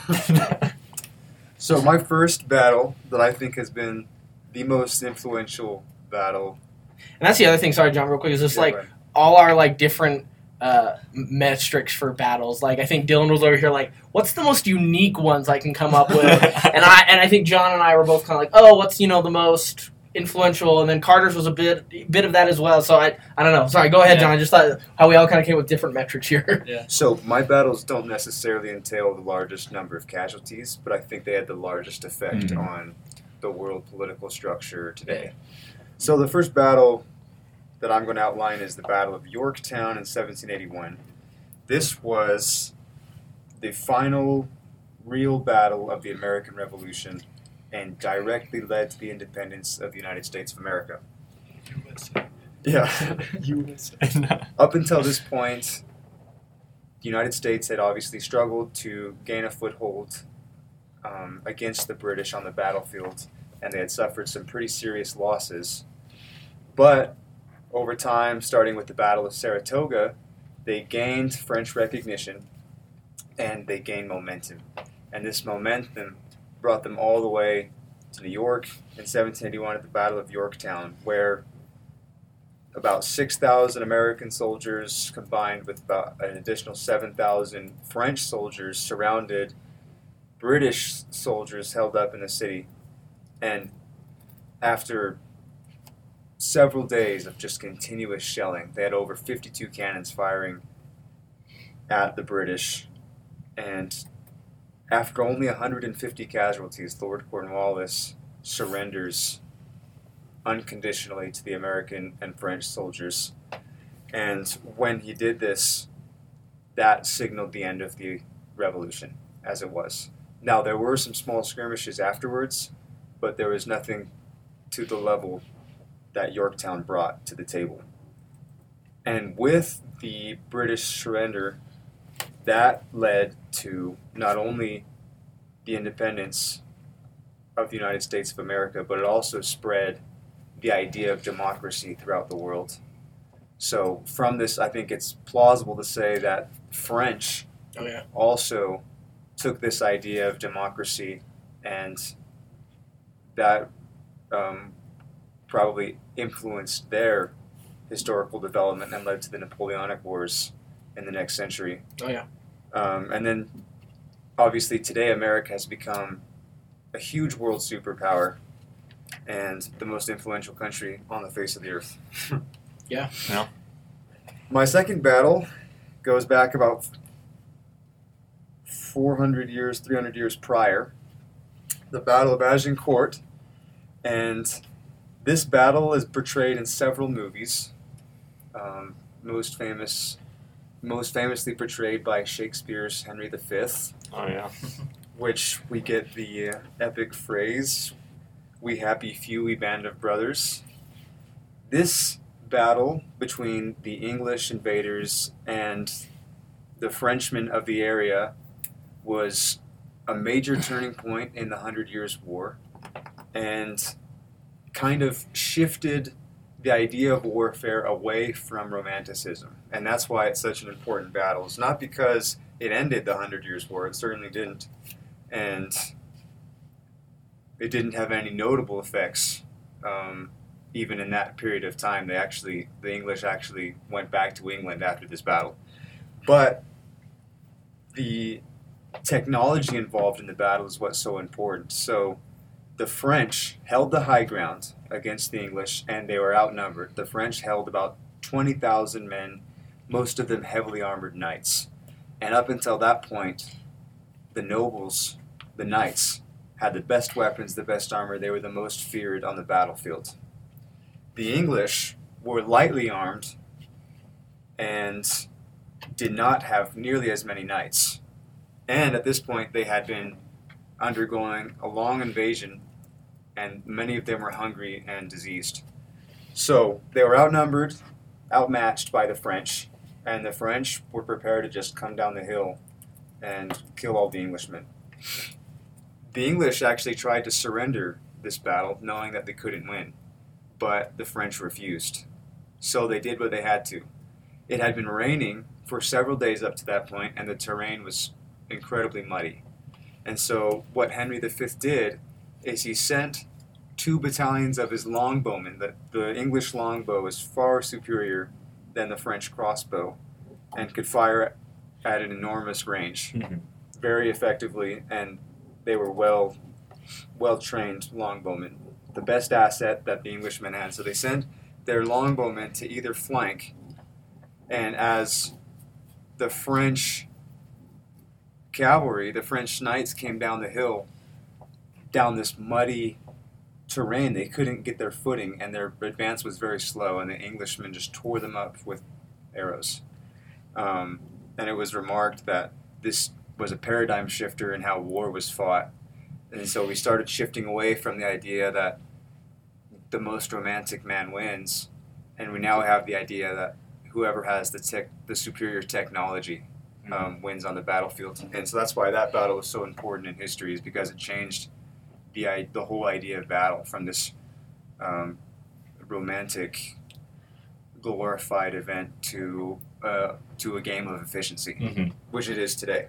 So my first battle that I think has been the most influential battle. And that's the other thing. Sorry, John, real quick. Is just Yeah, like right. all our like different uh, metrics for battles. Like I think Dylan was over here like, what's the most unique ones I can come up with? and I and I think John and I were both kind of like, oh, what's you know the most influential? And then Carter's was a bit bit of that as well. So I I don't know. Sorry, go ahead, Yeah. John. I just thought how we all kind of came with different metrics here. Yeah. So my battles don't necessarily entail the largest number of casualties, but I think they had the largest effect Mhm. on the world political structure today. So the first battle that I'm going to outline is the Battle of Yorktown in seventeen eighty-one. This was the final real battle of the American Revolution and directly led to the independence of the United States of America. Yeah. U S A. Up until this point, the United States had obviously struggled to gain a foothold um, against the British on the battlefield, and they had suffered some pretty serious losses. But over time, starting with the Battle of Saratoga, they gained French recognition and they gained momentum. And this momentum brought them all the way to New York in seventeen eighty-one at the Battle of Yorktown, where about six thousand American soldiers combined with about an additional seven thousand French soldiers surrounded British soldiers held up in the city. And after several days of just continuous shelling, they had over fifty-two cannons firing at the British. And after only one hundred fifty casualties, Lord Cornwallis surrenders unconditionally to the American and French soldiers. And when he did this, that signaled the end of the revolution, as it was. Now, there were some small skirmishes afterwards, but there was nothing to the level that Yorktown brought to the table. And with the British surrender, that led to not only the independence of the United States of America, but it also spread the idea of democracy throughout the world. So from this, I think it's plausible to say that French Oh yeah. also took this idea of democracy, and that um, probably influenced their historical development and led to the Napoleonic Wars in the next century. Oh yeah. Um, and then, obviously, today America has become a huge world superpower and the most influential country on the face of the earth. Yeah. Yeah. My second battle goes back about four hundred years, three hundred years prior. The Battle of Agincourt And this battle is portrayed in several movies, um, most famous, most famously portrayed by Shakespeare's Henry the Fifth, Oh yeah. which we get the uh, epic phrase, "We happy few, we band of brothers." This battle between the English invaders and the Frenchmen of the area was a major turning point in the Hundred Years' War, and kind of shifted the idea of warfare away from Romanticism. And that's why it's such an important battle. It's not because it ended the Hundred Years' War. It certainly didn't. And it didn't have any notable effects, um, even in that period of time. They actually, the English actually went back to England after this battle. But the technology involved in the battle is what's so important. So the French held the high ground against the English, and they were outnumbered. The French held about twenty thousand men, most of them heavily armored knights. And up until that point, the nobles, the knights, had the best weapons, the best armor. They were the most feared on the battlefield. The English were lightly armed and did not have nearly as many knights. And at this point, they had been undergoing a long invasion, and many of them were hungry and diseased. So they were outnumbered, outmatched by the French, and the French were prepared to just come down the hill and kill all the Englishmen. The English actually tried to surrender this battle, knowing that they couldn't win, but the French refused. So they did what they had to. It had been raining for several days up to that point, and the terrain was incredibly muddy. And so what Henry the Fifth did is he sent two battalions of his longbowmen. The, the English longbow is far superior than the French crossbow and could fire at an enormous range Mm-hmm. very effectively, and they were well well trained longbowmen, the best asset that the Englishmen had. So they sent their longbowmen to either flank, and as the French cavalry, the French knights came down the hill, down this muddy terrain, they couldn't get their footing, and their advance was very slow, and the Englishmen just tore them up with arrows. Um, and it was remarked that this was a paradigm shifter in how war was fought. And so we started shifting away from the idea that the most romantic man wins, and we now have the idea that whoever has the tech, the superior technology um, wins on the battlefield. And so that's why that battle is so important in history, is because it changed the the whole idea of battle from this um, romantic, glorified event to uh, to a game of efficiency, Mm-hmm. which it is today.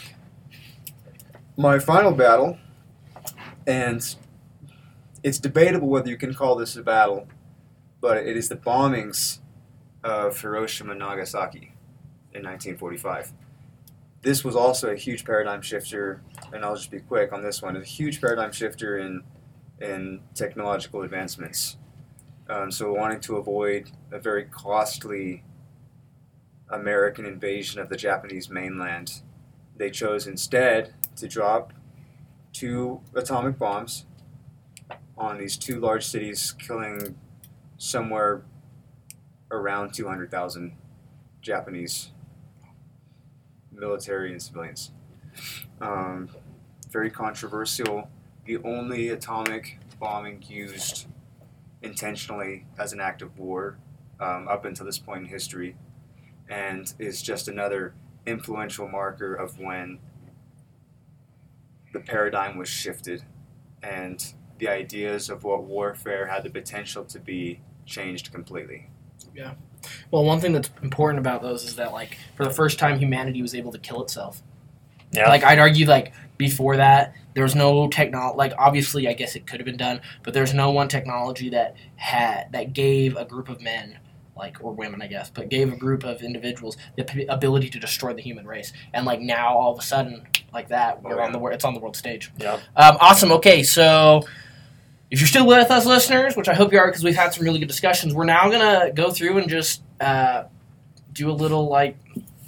My final battle, and it's debatable whether you can call this a battle, but it is the bombings of Hiroshima and Nagasaki in nineteen forty-five. This was also a huge paradigm shifter, and I'll just be quick on this one. It's a huge paradigm shifter in in technological advancements. Um, so wanting to avoid a very costly American invasion of the Japanese mainland, they chose instead to drop two atomic bombs on these two large cities, killing somewhere around two hundred thousand Japanese military and civilians. Um, very controversial. The only atomic bombing used intentionally as an act of war um, up until this point in history, and is just another influential marker of when the paradigm was shifted and the ideas of what warfare had the potential to be changed completely. Well, one thing that's important about those is that, like, for the first time, humanity was able to kill itself. Yeah. Like, I'd argue, like, before that, there was no technology. Like, obviously, I guess it could have been done, but there's no one technology that had that gave a group of men, like, or women, I guess, but gave a group of individuals the p- ability to destroy the human race. And, like, now, all of a sudden, like that, we're Oh, yeah. on the wor- it's on the world stage. Yeah. Um, awesome. Okay, so if you're still with us, listeners, which I hope you are because we've had some really good discussions, we're now going to go through and just uh, do a little, like,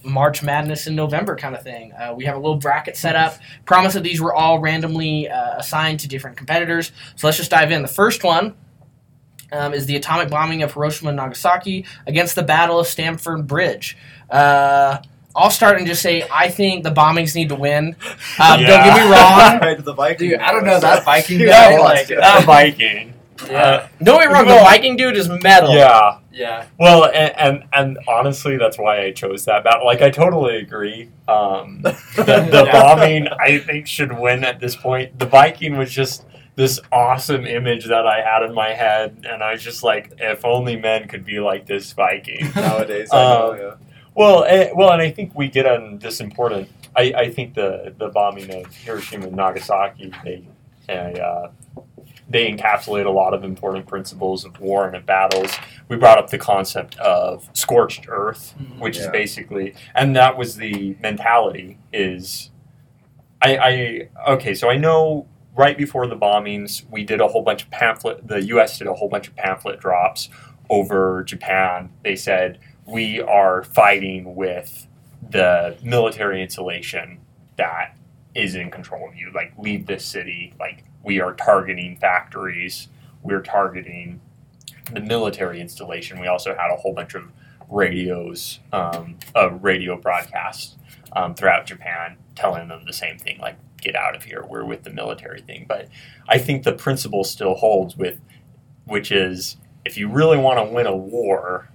March Madness in November kind of thing. Uh, we have a little bracket set up. Promise that these were all randomly uh, assigned to different competitors. So let's just dive in. The first one um, is the atomic bombing of Hiroshima and Nagasaki against the Battle of Stamford Bridge. Uh, I'll start and just say I think the bombings need to win. Um, Yeah. Don't get me wrong. Right to the Viking. Dude, I don't know that Viking Yeah, guy. let's Like, do it. That Viking. yeah, Don't get me wrong. The Viking dude is metal. Yeah. yeah, Well, and, and and honestly, that's why I chose that battle. Like, I totally agree. Um, the the Yeah. bombing, I think, should win at this point. The Viking was just this awesome image that I had in my head, and I was just like, if only men could be like this Viking. Nowadays, I know, Um, yeah. Well, and, well, and I think we get on this important. I, I think the, the bombing of Hiroshima and Nagasaki, they uh, they encapsulate a lot of important principles of war and of battles. We brought up the concept of scorched earth, Mhm. which is Yeah. basically, and that was the mentality. Is I, I okay? So I know right before the bombings, we did a whole bunch of pamphlet. The U S did a whole bunch of pamphlet drops over Japan. They said, we are fighting with the military installation that is in control of you. Like, leave this city. Like, we are targeting factories. We're targeting the military installation. We also had a whole bunch of radios, um, uh, radio broadcasts um, throughout Japan telling them the same thing, like, get out of here. We're with the military thing. But I think the principle still holds with, which is, if you really want to win a war,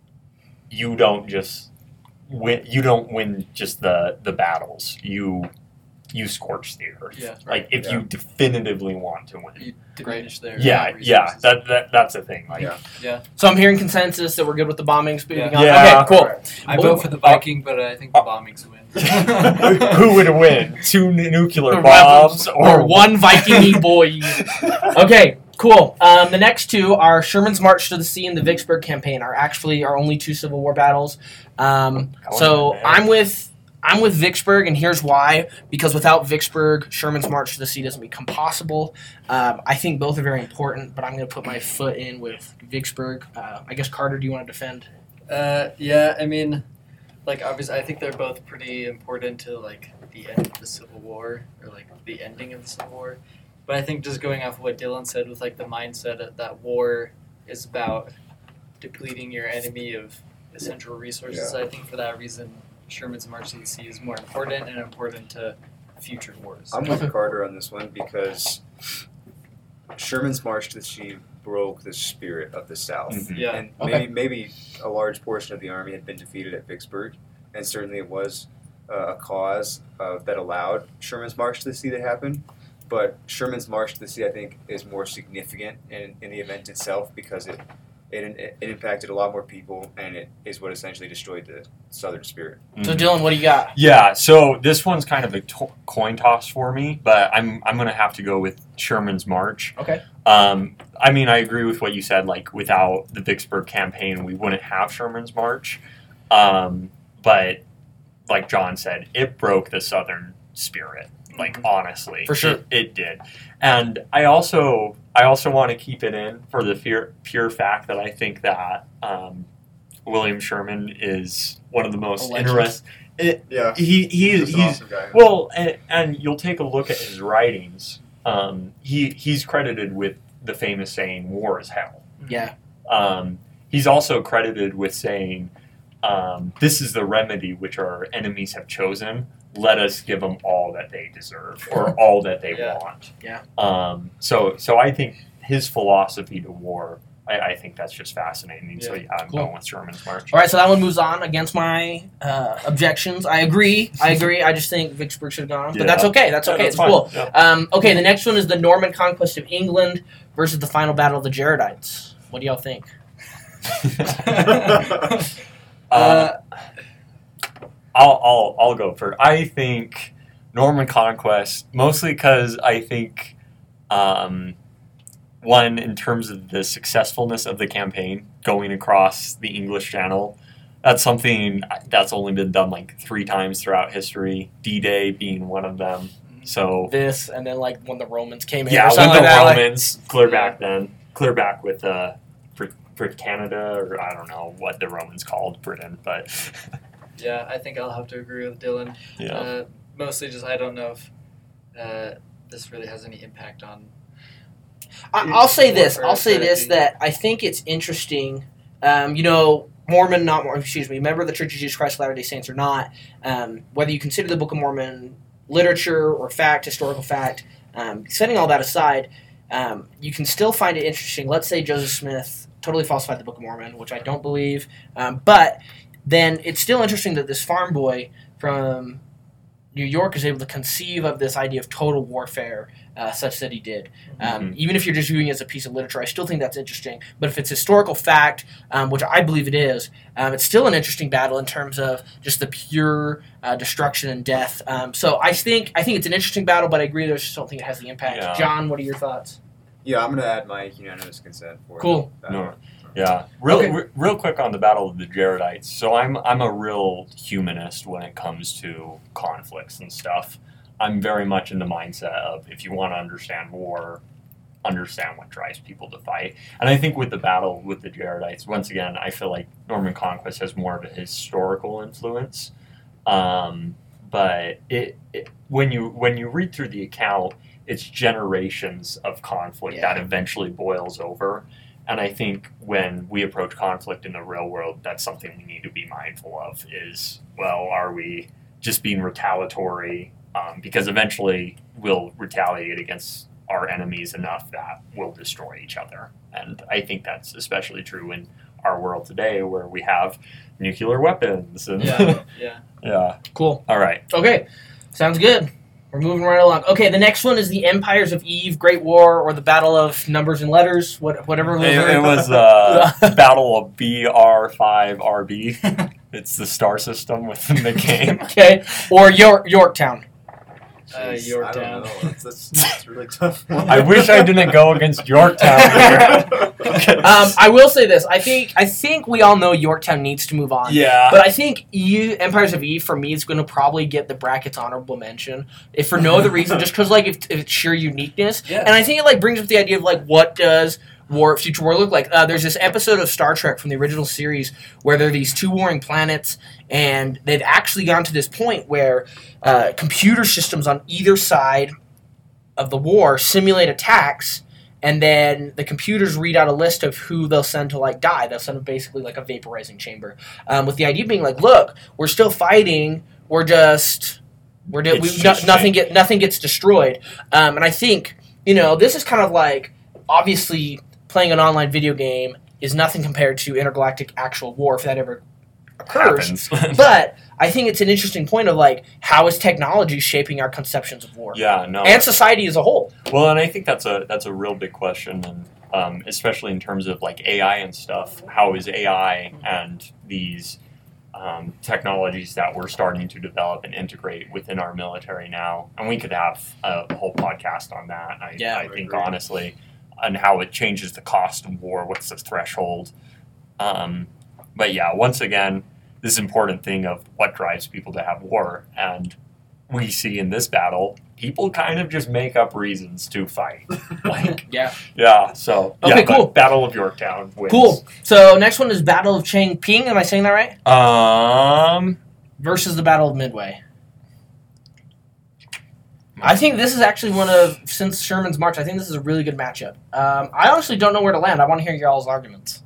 you don't just win. You don't win just the, the battles. You you scorch the earth. Yeah, Like, if Yeah. you definitively want to win. you diminish their Yeah, uh, yeah. resources. That, that that's the thing. Like, Yeah. So I'm hearing consensus that we're good with the bombings. Moving Yeah. on. Yeah. Okay, cool. I vote for the Viking, but I think the bombings win. who would win? Two n- nuclear The bombs rebels or one Viking boy. Okay, cool. Um, the next two are Sherman's March to the Sea and the Vicksburg Campaign are actually our only two Civil War battles. Um, so man. I'm with I'm with Vicksburg, and here's why. Because without Vicksburg, Sherman's March to the Sea doesn't become possible. Um, I think both are very important, but I'm going to put my foot in with Vicksburg. Uh, I guess, Carter, do you want to defend? Uh, yeah, I mean, like, obviously, I think they're both pretty important to, like, the end of the Civil War, or, like, the ending of the Civil War. But I think just going off of what Dylan said with, like, the mindset that, that war is about depleting your enemy of essential resources, Yeah. I think for that reason, Sherman's March to the Sea is more important and important to future wars. I'm with Carter on this one because Sherman's March to the Sea broke the spirit of the South. Mhm. Yeah. And Okay. maybe maybe a large portion of the army had been defeated at Vicksburg, and certainly it was uh, a cause uh, that allowed Sherman's March to the Sea to happen. But Sherman's March to the Sea, I think, is more significant in, in the event itself because it, it it impacted a lot more people, and it is what essentially destroyed the Southern spirit. So, Mhm. Dylan, what do you got? Yeah, so this one's kind of a to- coin toss for me, but I'm I'm gonna have to go with Sherman's March. Okay. Um, I mean, I agree with what you said. Like, without the Vicksburg campaign, we wouldn't have Sherman's March. Um, but like John said, it broke the Southern spirit. Like, honestly, For sure. it, it did. And I also I also want to keep it in for the pure, pure fact that I think that um, William Sherman is one of the most A legend. interesting. Yeah, He he he's is just an he's awesome guy. well, and, and you'll take a look at his writings. Um, he he's credited with the famous saying "War is hell." Yeah. Um, he's also credited with saying, um, "This is the remedy which our enemies have chosen. Let us give them all that they deserve, or all that they Yeah. want." Yeah. Um, so so I think his philosophy to war, I, I think that's just fascinating. So Yeah. yeah, I'm Cool. going with Sherman's March. All right, so that one moves on against my uh, objections. I agree. I agree. I just think Vicksburg should have gone on, but Yeah. that's okay. That's Yeah, okay. that's it's fine. cool. Yeah. Um, okay, the next one is the Norman conquest of England versus the final battle of the Jaredites. What do y'all think? uh, Uh, I'll, I'll I'll go first. I think Norman Conquest, mostly because I think, um, one, in terms of the successfulness of the campaign going across the English Channel, that's something that's only been done like three times throughout history. D-Day being one of them. So This, and then like when the Romans came in yeah, or with something the like that. like- Romans, clear back then, clear back with uh, for for Canada, or I don't know what the Romans called Britain, but Yeah, I think I'll have to agree with Dylan. Yeah. Uh, mostly just I don't know if uh, this really has any impact on. I, I'll say this. Warfare I'll say this strategy. that I think it's interesting. Um, you know, Mormon, not Mormon. Excuse me. Member of the Church of Jesus Christ of Latter-day Saints or not, um, whether you consider the Book of Mormon literature or fact, historical fact, um, setting all that aside, um, you can still find it interesting. Let's say Joseph Smith totally falsified the Book of Mormon, which I don't believe, um, but then it's still interesting that this farm boy from New York is able to conceive of this idea of total warfare uh, such that he did. Um, Mhm. Even if you're just viewing it as a piece of literature, I still think that's interesting. But if it's historical fact, um, which I believe it is, um, it's still an interesting battle in terms of just the pure uh, destruction and death. Um, so I think I think it's an interesting battle, but I agree there's just don't think it has the impact. Yeah. John, what are your thoughts? Yeah, I'm going to add my unanimous consent for Cool. that. No. Yeah, real, Okay. re- real quick on the Battle of the Jaredites. So I'm I'm a real humanist when it comes to conflicts and stuff. I'm very much in the mindset of if you want to understand war, understand what drives people to fight. And I think with the battle with the Jaredites, once again, I feel like Norman Conquest has more of a historical influence. Um, but it, it when you when you read through the account, it's generations of conflict Yeah. that eventually boils over. And I think when we approach conflict in the real world, that's something we need to be mindful of is, well, are we just being retaliatory? Um, because eventually we'll retaliate against our enemies enough that we'll destroy each other. And I think that's especially true in our world today where we have nuclear weapons. And Yeah, yeah. yeah. Cool. All right. Okay, sounds good. We're moving right along. Okay, the next one is the Empires of Eve, Great War, or the Battle of Numbers and Letters, what, whatever. It, those are. it was uh, Battle of B R five R B. It's the star system within the game. Okay, or York, Yorktown. Uh, Jeez, Yorktown. I don't know. That's, that's, that's a really tough one. I wish I didn't go against Yorktown here. Um, I will say this. I think I think we all know Yorktown needs to move on. yeah. But I think E Empires of Eve for me is going to probably get the brackets honorable mention, if for no other reason, just because like if, if it's sheer uniqueness. Yeah. And I think it like brings up the idea of like what does war future war look like? Uh, there's this episode of Star Trek from the original series where there are these two warring planets, and they've actually gone to this point where uh, computer systems on either side of the war simulate attacks. And then the computers read out a list of who they'll send to like die. They'll send them basically like a vaporizing chamber, um, with the idea being like, look, we're still fighting. We're just we're di- It's we, no, just nothing change. get nothing gets destroyed. Um, and I think you know this is kind of like obviously playing an online video game is nothing compared to intergalactic actual war if that ever occurs. Happens. But I think it's an interesting point of like how is technology shaping our conceptions of war yeah, no. and society as a whole. Well, and I think that's a that's a real big question, and um, especially in terms of like A I and stuff. How is A I and these um, technologies that we're starting to develop and integrate within our military now? And we could have a whole podcast on that. I, Yeah, I I think agree. honestly, and how it changes the cost of war. What's the threshold? Um, but yeah, once again, this important thing of what drives people to have war, and we see in this battle, people kind of just make up reasons to fight. Like, Yeah. yeah, so Okay, yeah, but cool. Battle of Yorktown wins. Cool. So next one is Battle of Changping. Am I saying that right? Um, Versus the Battle of Midway. I think this is actually one of since Sherman's March. I think this is a really good matchup. Um, I honestly don't know where to land. I want to hear y'all's arguments.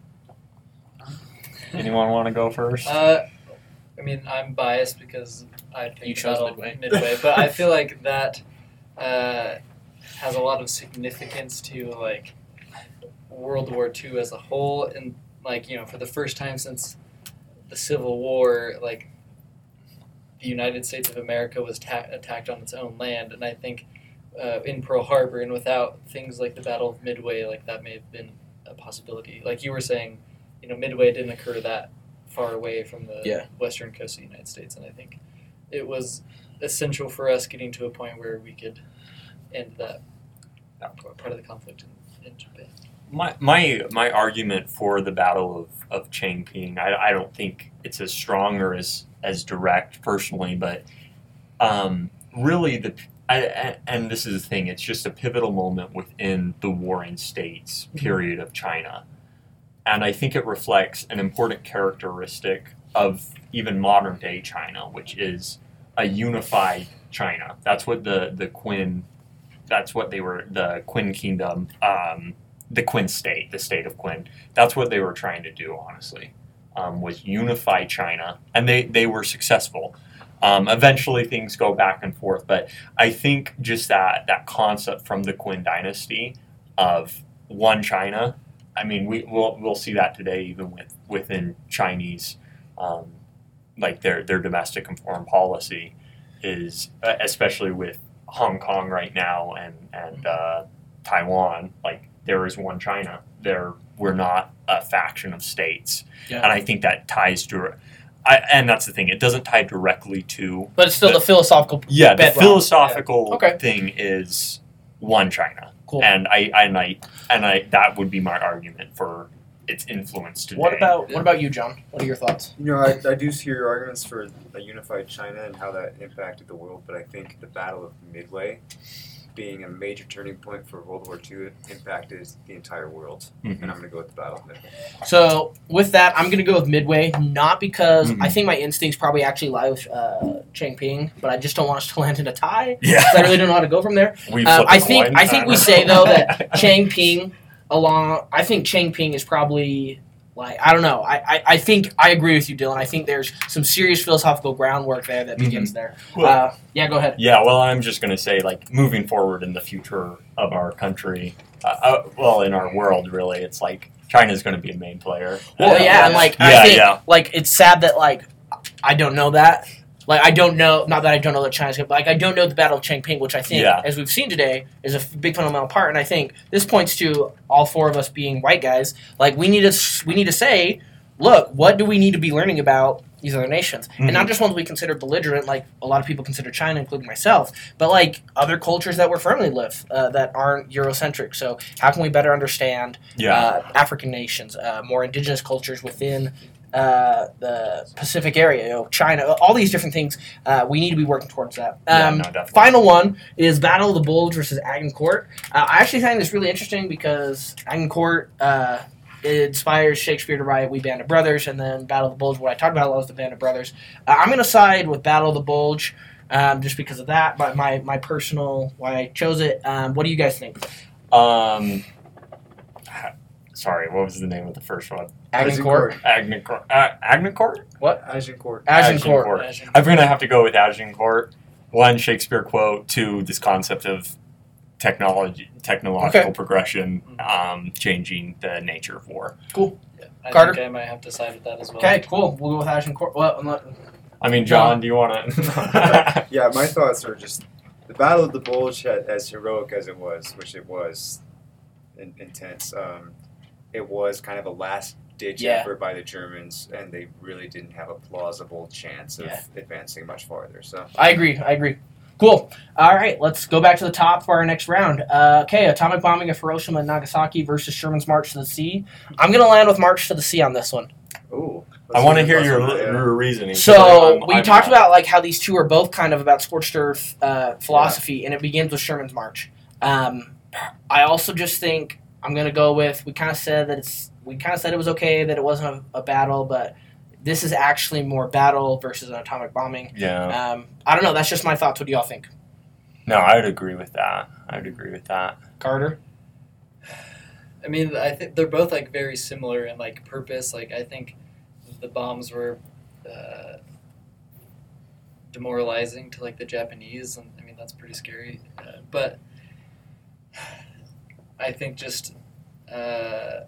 anyone want to go first? Uh, I mean, I'm biased because I picked You chose Battle Midway. Midway, but I feel like that uh, has a lot of significance to like World War Two as a whole, and like you know, for the first time since the Civil War, like the United States of America was ta- attacked on its own land, and I think uh, in Pearl Harbor, and without things like the Battle of Midway, like that may have been a possibility. Like you were saying, you know, Midway didn't occur that far away from the Yeah. western coast of the United States, and I think it was essential for us getting to a point where we could end that, that part of the conflict in, in Japan. My my my argument for the Battle of of Changping, I, I don't think it's as strong or as as direct personally, but um, really the I, I- and this is the thing, it's just a pivotal moment within the warring states period of China, and I think it reflects an important characteristic of even modern day China, which is a unified China. That's what the the Qin, that's what they were the Qin Kingdom, um, the Qin state, the state of Qin. That's what they were trying to do, honestly, um, was unify China, and they they were successful. Um, eventually, things go back and forth, but I think just that that concept from the Qin dynasty of one China. I mean, we we'll we'll see that today, even with within Chinese, um, like their their domestic and foreign policy is, uh, especially with Hong Kong right now and and uh, Taiwan. Like there is one China. There we're not a faction of states, Yeah. and I think that ties to. I, and that's the thing; it doesn't tie directly to. But it's still the, the philosophical. Yeah, the bedrock. philosophical Yeah. Okay. thing is one China. Cool. And I, and I, and I, that would be my argument for its influence today. What about what about you, John? What are your thoughts? You know, I, I do see your arguments for a unified China and how that impacted the world, but I think the Battle of Midway, being a major turning point for World War Two, impacted the entire world. Mhm. And I'm going to go with the Battle of Midway. So with that, I'm going to go with Midway, not because Mhm. I think my instincts probably actually lie with uh, Changping, but I just don't want us to land in a tie. Yeah, 'Cause I really don't know how to go from there. we Um, flip a I think coin. I think we say though that Changping along. I think Changping is probably like I don't know. I, I, I think I agree with you, Dylan. I think there's some serious philosophical groundwork there that begins there. Well- Uh, yeah, go ahead. Yeah, well, I'm just going to say, like, moving forward in the future of our country, uh, uh, well, in our world, really, it's like China's going to be a main player. Well, Uh, yeah, and like yeah, I think yeah. like it's sad that like I don't know that. Like I don't know, not that I don't know that China's good, but like I don't know the Battle of Changping, which I think, Yeah. as we've seen today, is a f- big fundamental part. And I think this points to all four of us being white guys. Like we need to s- we need to say, look, what do we need to be learning about these other nations, Mhm. and not just ones we consider belligerent, like a lot of people consider China, including myself, but like other cultures that we're firmly with uh, that aren't Eurocentric. So how can we better understand Yeah. uh, African nations, uh, more indigenous cultures within uh, the Pacific area, you know, China, all these different things. Uh, we need to be working towards that. Yeah, Um, no, definitely. final one is Battle of the Bulge versus Agincourt. Uh, I actually find this really interesting because Agincourt uh, it inspires Shakespeare to write We Band of Brothers, and then Battle of the Bulge, what I talked about a lot was the Band of Brothers. Uh, I'm going to side with Battle of the Bulge um, just because of that, but my, my personal, why I chose it. Um, what do you guys think? Um, sorry, what was the name of the first one? Agincourt? Agincourt. Uh, Agincourt? Agincourt. Agincourt. Agincourt. I'm going to have to go with Agincourt. One, Shakespeare quote. Two, this concept of technology, technological Okay. progression, um, changing the nature of war. Cool. I Carter? think I might have to side with that as well. Okay, cool. We'll go with Agincourt. Well, I'm not- I mean, John, do you want to? Yeah, my thoughts are just the Battle of the Bulge, had, as heroic as it was, which it was in, intense, um, it was kind of a last-ditch Yeah. effort by the Germans, and they really didn't have a plausible chance of Yeah. advancing much farther. So I agree. I agree. Cool. All right, let's go back to the top for our next round. Uh, okay, atomic bombing of Hiroshima and Nagasaki versus Sherman's March to the Sea. I'm going to land with March to the Sea on this one. Ooh, I want to hear your your, your reasoning. So I'm- we I'm talked not- about like how these two are both kind of about scorched earth uh, philosophy, and it begins with Sherman's March. Um, I also just think I'm going to go with we kind of said that it's we kind of said it was okay that it wasn't a, a battle, but this is actually more battle versus an atomic bombing. Yeah. Um, I don't know. That's just my thoughts. What do y'all think, No, I would agree with that. I would agree with that. Carter? I mean, I think they're both like very similar in like purpose. Like I think the bombs were uh, demoralizing to like the Japanese, and I mean that's pretty scary. Uh, but I think just uh,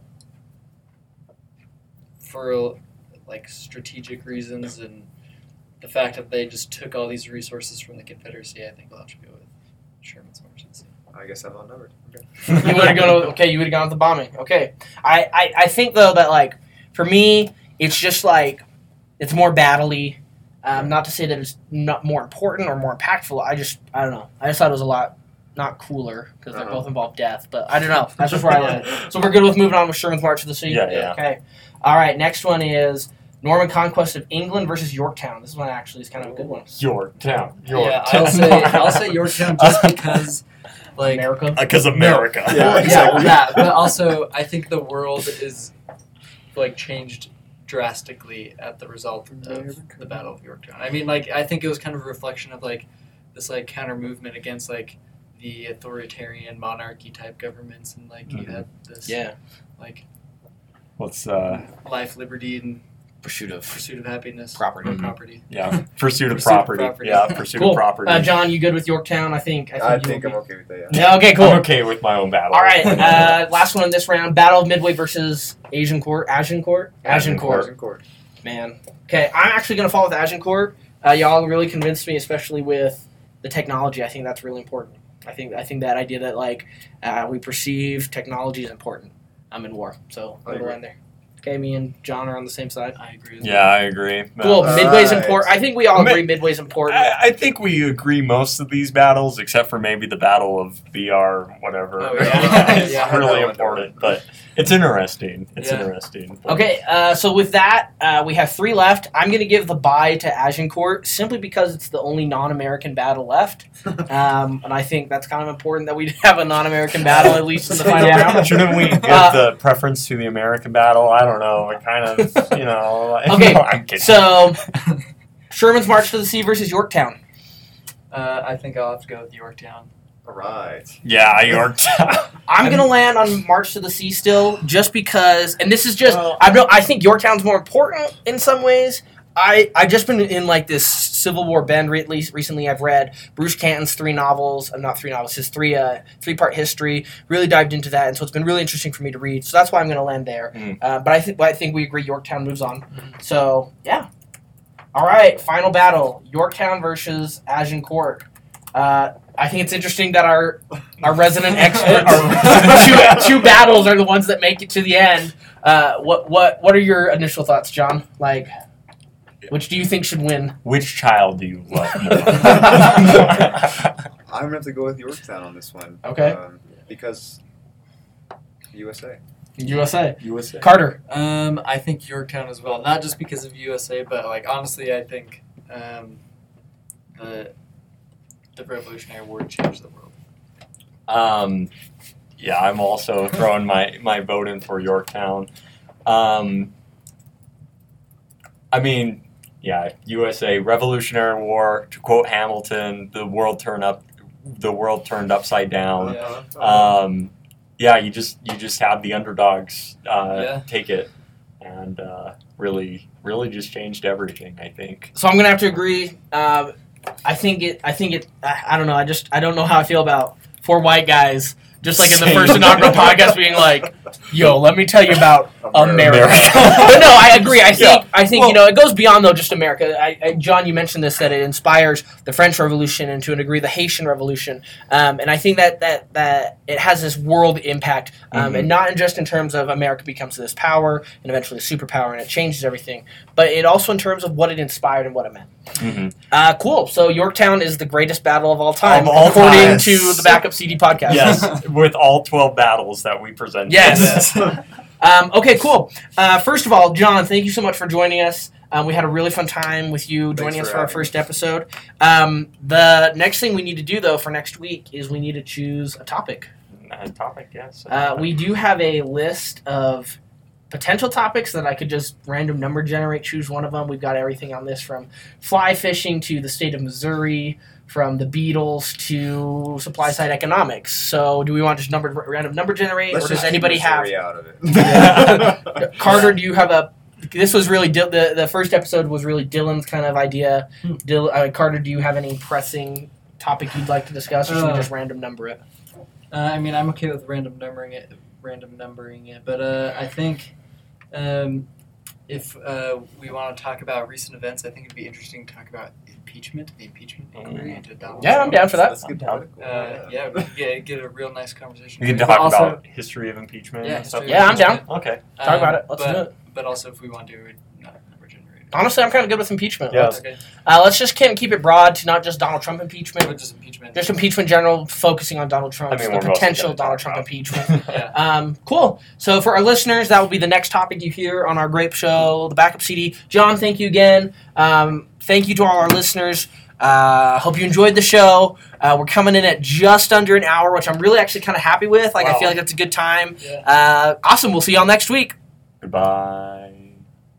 for like strategic reasons and the fact that they just took all these resources from the Confederacy, I think we'll have to go with Sherman's March. I guess I'm outnumbered. Okay. You would have gone. Okay, you would have gone with the bombing. Okay, I, I, I think though that like for me, it's just like it's more battle-y. Um, not to say that it's not more important or more impactful. I just I don't know. I just thought it was a lot not cooler because they're Uh-huh. both involve death. But I don't know. That's just where I landed. So we're good with moving on with Sherman's March to the Sea. Yeah, yeah. Okay. All right. Next one is Norman conquest of England versus Yorktown. This one actually is kind of a good one. Yorktown. Yeah, Yorktown. I'll say I'll say Yorktown just because like America. Because America. Yeah, yeah, exactly. yeah, but also I think the world is like changed drastically at the result of the Battle of Yorktown. I mean, like, I think it was kind of a reflection of, like, this, like, counter-movement against, like, the authoritarian monarchy type governments, and, like, Mhm. you had this, Yeah. like, What's uh life, liberty, and Pursuit of pursuit of happiness. property. Or Mhm. property. yeah pursuit of Pursuit of property. property. Yeah, pursuit Cool. of property. Uh, John, you good with Yorktown? I think. I think, I you think will I'm be. okay with that. Yeah. Yeah. Okay. Cool. I'm okay with my own battle. All right. Uh, last one in this round: Battle of Midway versus Agincourt. Agincourt. Agincourt. Agincourt. Man. Okay, I'm actually gonna follow with Agincourt. Uh, y'all really convinced me, especially with the technology. I think that's really important. I think I think that idea that like uh, we perceive technology is important. I'm in war, so I I'm gonna agree. land there. Okay, me and John are on the same side. I agree with Yeah, I agree. Cool. All Midway's right. important. I think we all Mid- agree Midway's important. I, I think we agree most of these battles, except for maybe the Battle of B R, whatever. Oh, yeah. It's Yeah. really I know, important, but it's interesting. It's Yeah. interesting. But- Okay, uh, so with that, uh, we have three left. I'm going to give the bye to Agincourt simply because it's the only non-American battle left. Um, and I think that's kind of important that we have a non-American battle, at least in the final Yeah, round. shouldn't we give Uh, the preference to the American battle? I don't know. It kind of, you know. like- Okay, No, I'm kidding. So, Sherman's March to the Sea versus Yorktown. Uh, I think I'll have to go with Yorktown. All right. yeah, Yorktown. I'm going to land on March to the Sea still, just because, and this is just, Well- I know I think Yorktown's more important in some ways. I I just been in like this Civil War bend re- at least recently. I've read Bruce Canton's three novels, uh, not three novels, his three uh, three part history. Really dived into that, and so it's been really interesting for me to read. So that's why I'm going to land there. Mm. Uh, but I think I think we agree Yorktown moves on. So yeah. All right, final battle: Yorktown versus Agincourt. Uh, I think it's interesting that our our resident expert, our two, two battles are the ones that make it to the end. Uh, what what what are your initial thoughts, John? Like, which do you think should win? Which child do you love more? I'm gonna have to go with Yorktown on this one. Okay. Um, because U S A. U S A. U S A. Carter. Um, I think Yorktown as well. Not just because of U S A, but like honestly, I think um, the the Revolutionary War changed the world. Um, yeah, I'm also throwing my, my vote in for Yorktown. Um, I mean, yeah, U S A Revolutionary War. To quote Hamilton, the world turned up, the world turned upside down. Yeah. Um, yeah, you just you just had the underdogs uh, Yeah. take it, and uh, really really just changed everything. I think. So I'm gonna have to agree. Um, I think it. I think it. I, I don't know. I just. I don't know how I feel about four white guys. Just like in the Same. first inaugural podcast, being like, "Yo, let me tell you about America." America. But no, I agree. I think. Yeah. I think Well- you know it goes beyond though just America. I, I, John, you mentioned this that it inspires the French Revolution and to a degree the Haitian Revolution, um, and I think that that that it has this world impact, um, Mhm. and not just in terms of America becomes this power and eventually a superpower and it changes everything, but it also in terms of what it inspired and what it meant. Mhm. Uh, cool. So Yorktown is the greatest battle of all time, Of all according time. to the Backup C D podcast. Yes, with all twelve battles that we presented. Yes. Um, okay, cool. Uh, first of all, John, thank you so much for joining us. Um, we had a really fun time with you joining Thanks us for for our having first episode. Um, the next thing we need to do, though, for next week is we need to choose a topic. Uh, topic, yes. Uh, we do have a list of potential topics that I could just random number generate, choose one of them. We've got everything on this from fly fishing to the state of Missouri, from the Beatles to supply side economics. So do we want to just number random number generate, Let's or just does anybody keep have? Missouri out of it. Yeah. Carter, do you have a? This was really Dil- the the first episode was really Dylan's kind of idea. Hmm. Dil- uh, Carter, do you have any pressing topic you'd like to discuss, or should we Uh, just random number it? Uh, I mean, I'm okay with random numbering it, random numbering it, but uh, I think um, if uh, we want to talk about recent events, I think it'd be interesting to talk about impeachment, the impeachment inquiry into Donald Yeah, I'm Trump. down for that. Let's get down. political. Uh, yeah, we could get, get a real nice conversation. We can going. talk But also, about history of impeachment yeah, and stuff. history Yeah, of I'm down. impeachment. Okay. Talk about it. Let's but, do it. But also, if we want to, we'd not number generator. Honestly, I'm kind of good with impeachment. Yeah. Let's, Okay. uh, let's just kind of keep it broad to not just Donald Trump impeachment. Or just impeachment. Just impeachment in general, focusing on Donald Trump, I mean, the we're mostly potential gonna Donald talk Trump about- impeachment. Yeah. Um, cool. So for our listeners, that will be the next topic you hear on our Grape Show, the Backup C D. John, thank you again. Um, thank you to all our listeners. Uh, hope you enjoyed the show. Uh, we're coming in at just under an hour, which I'm really actually kind of happy with. Like, I Wow. feel like that's a good time. Yeah. Uh, awesome. We'll see y'all next week. Goodbye.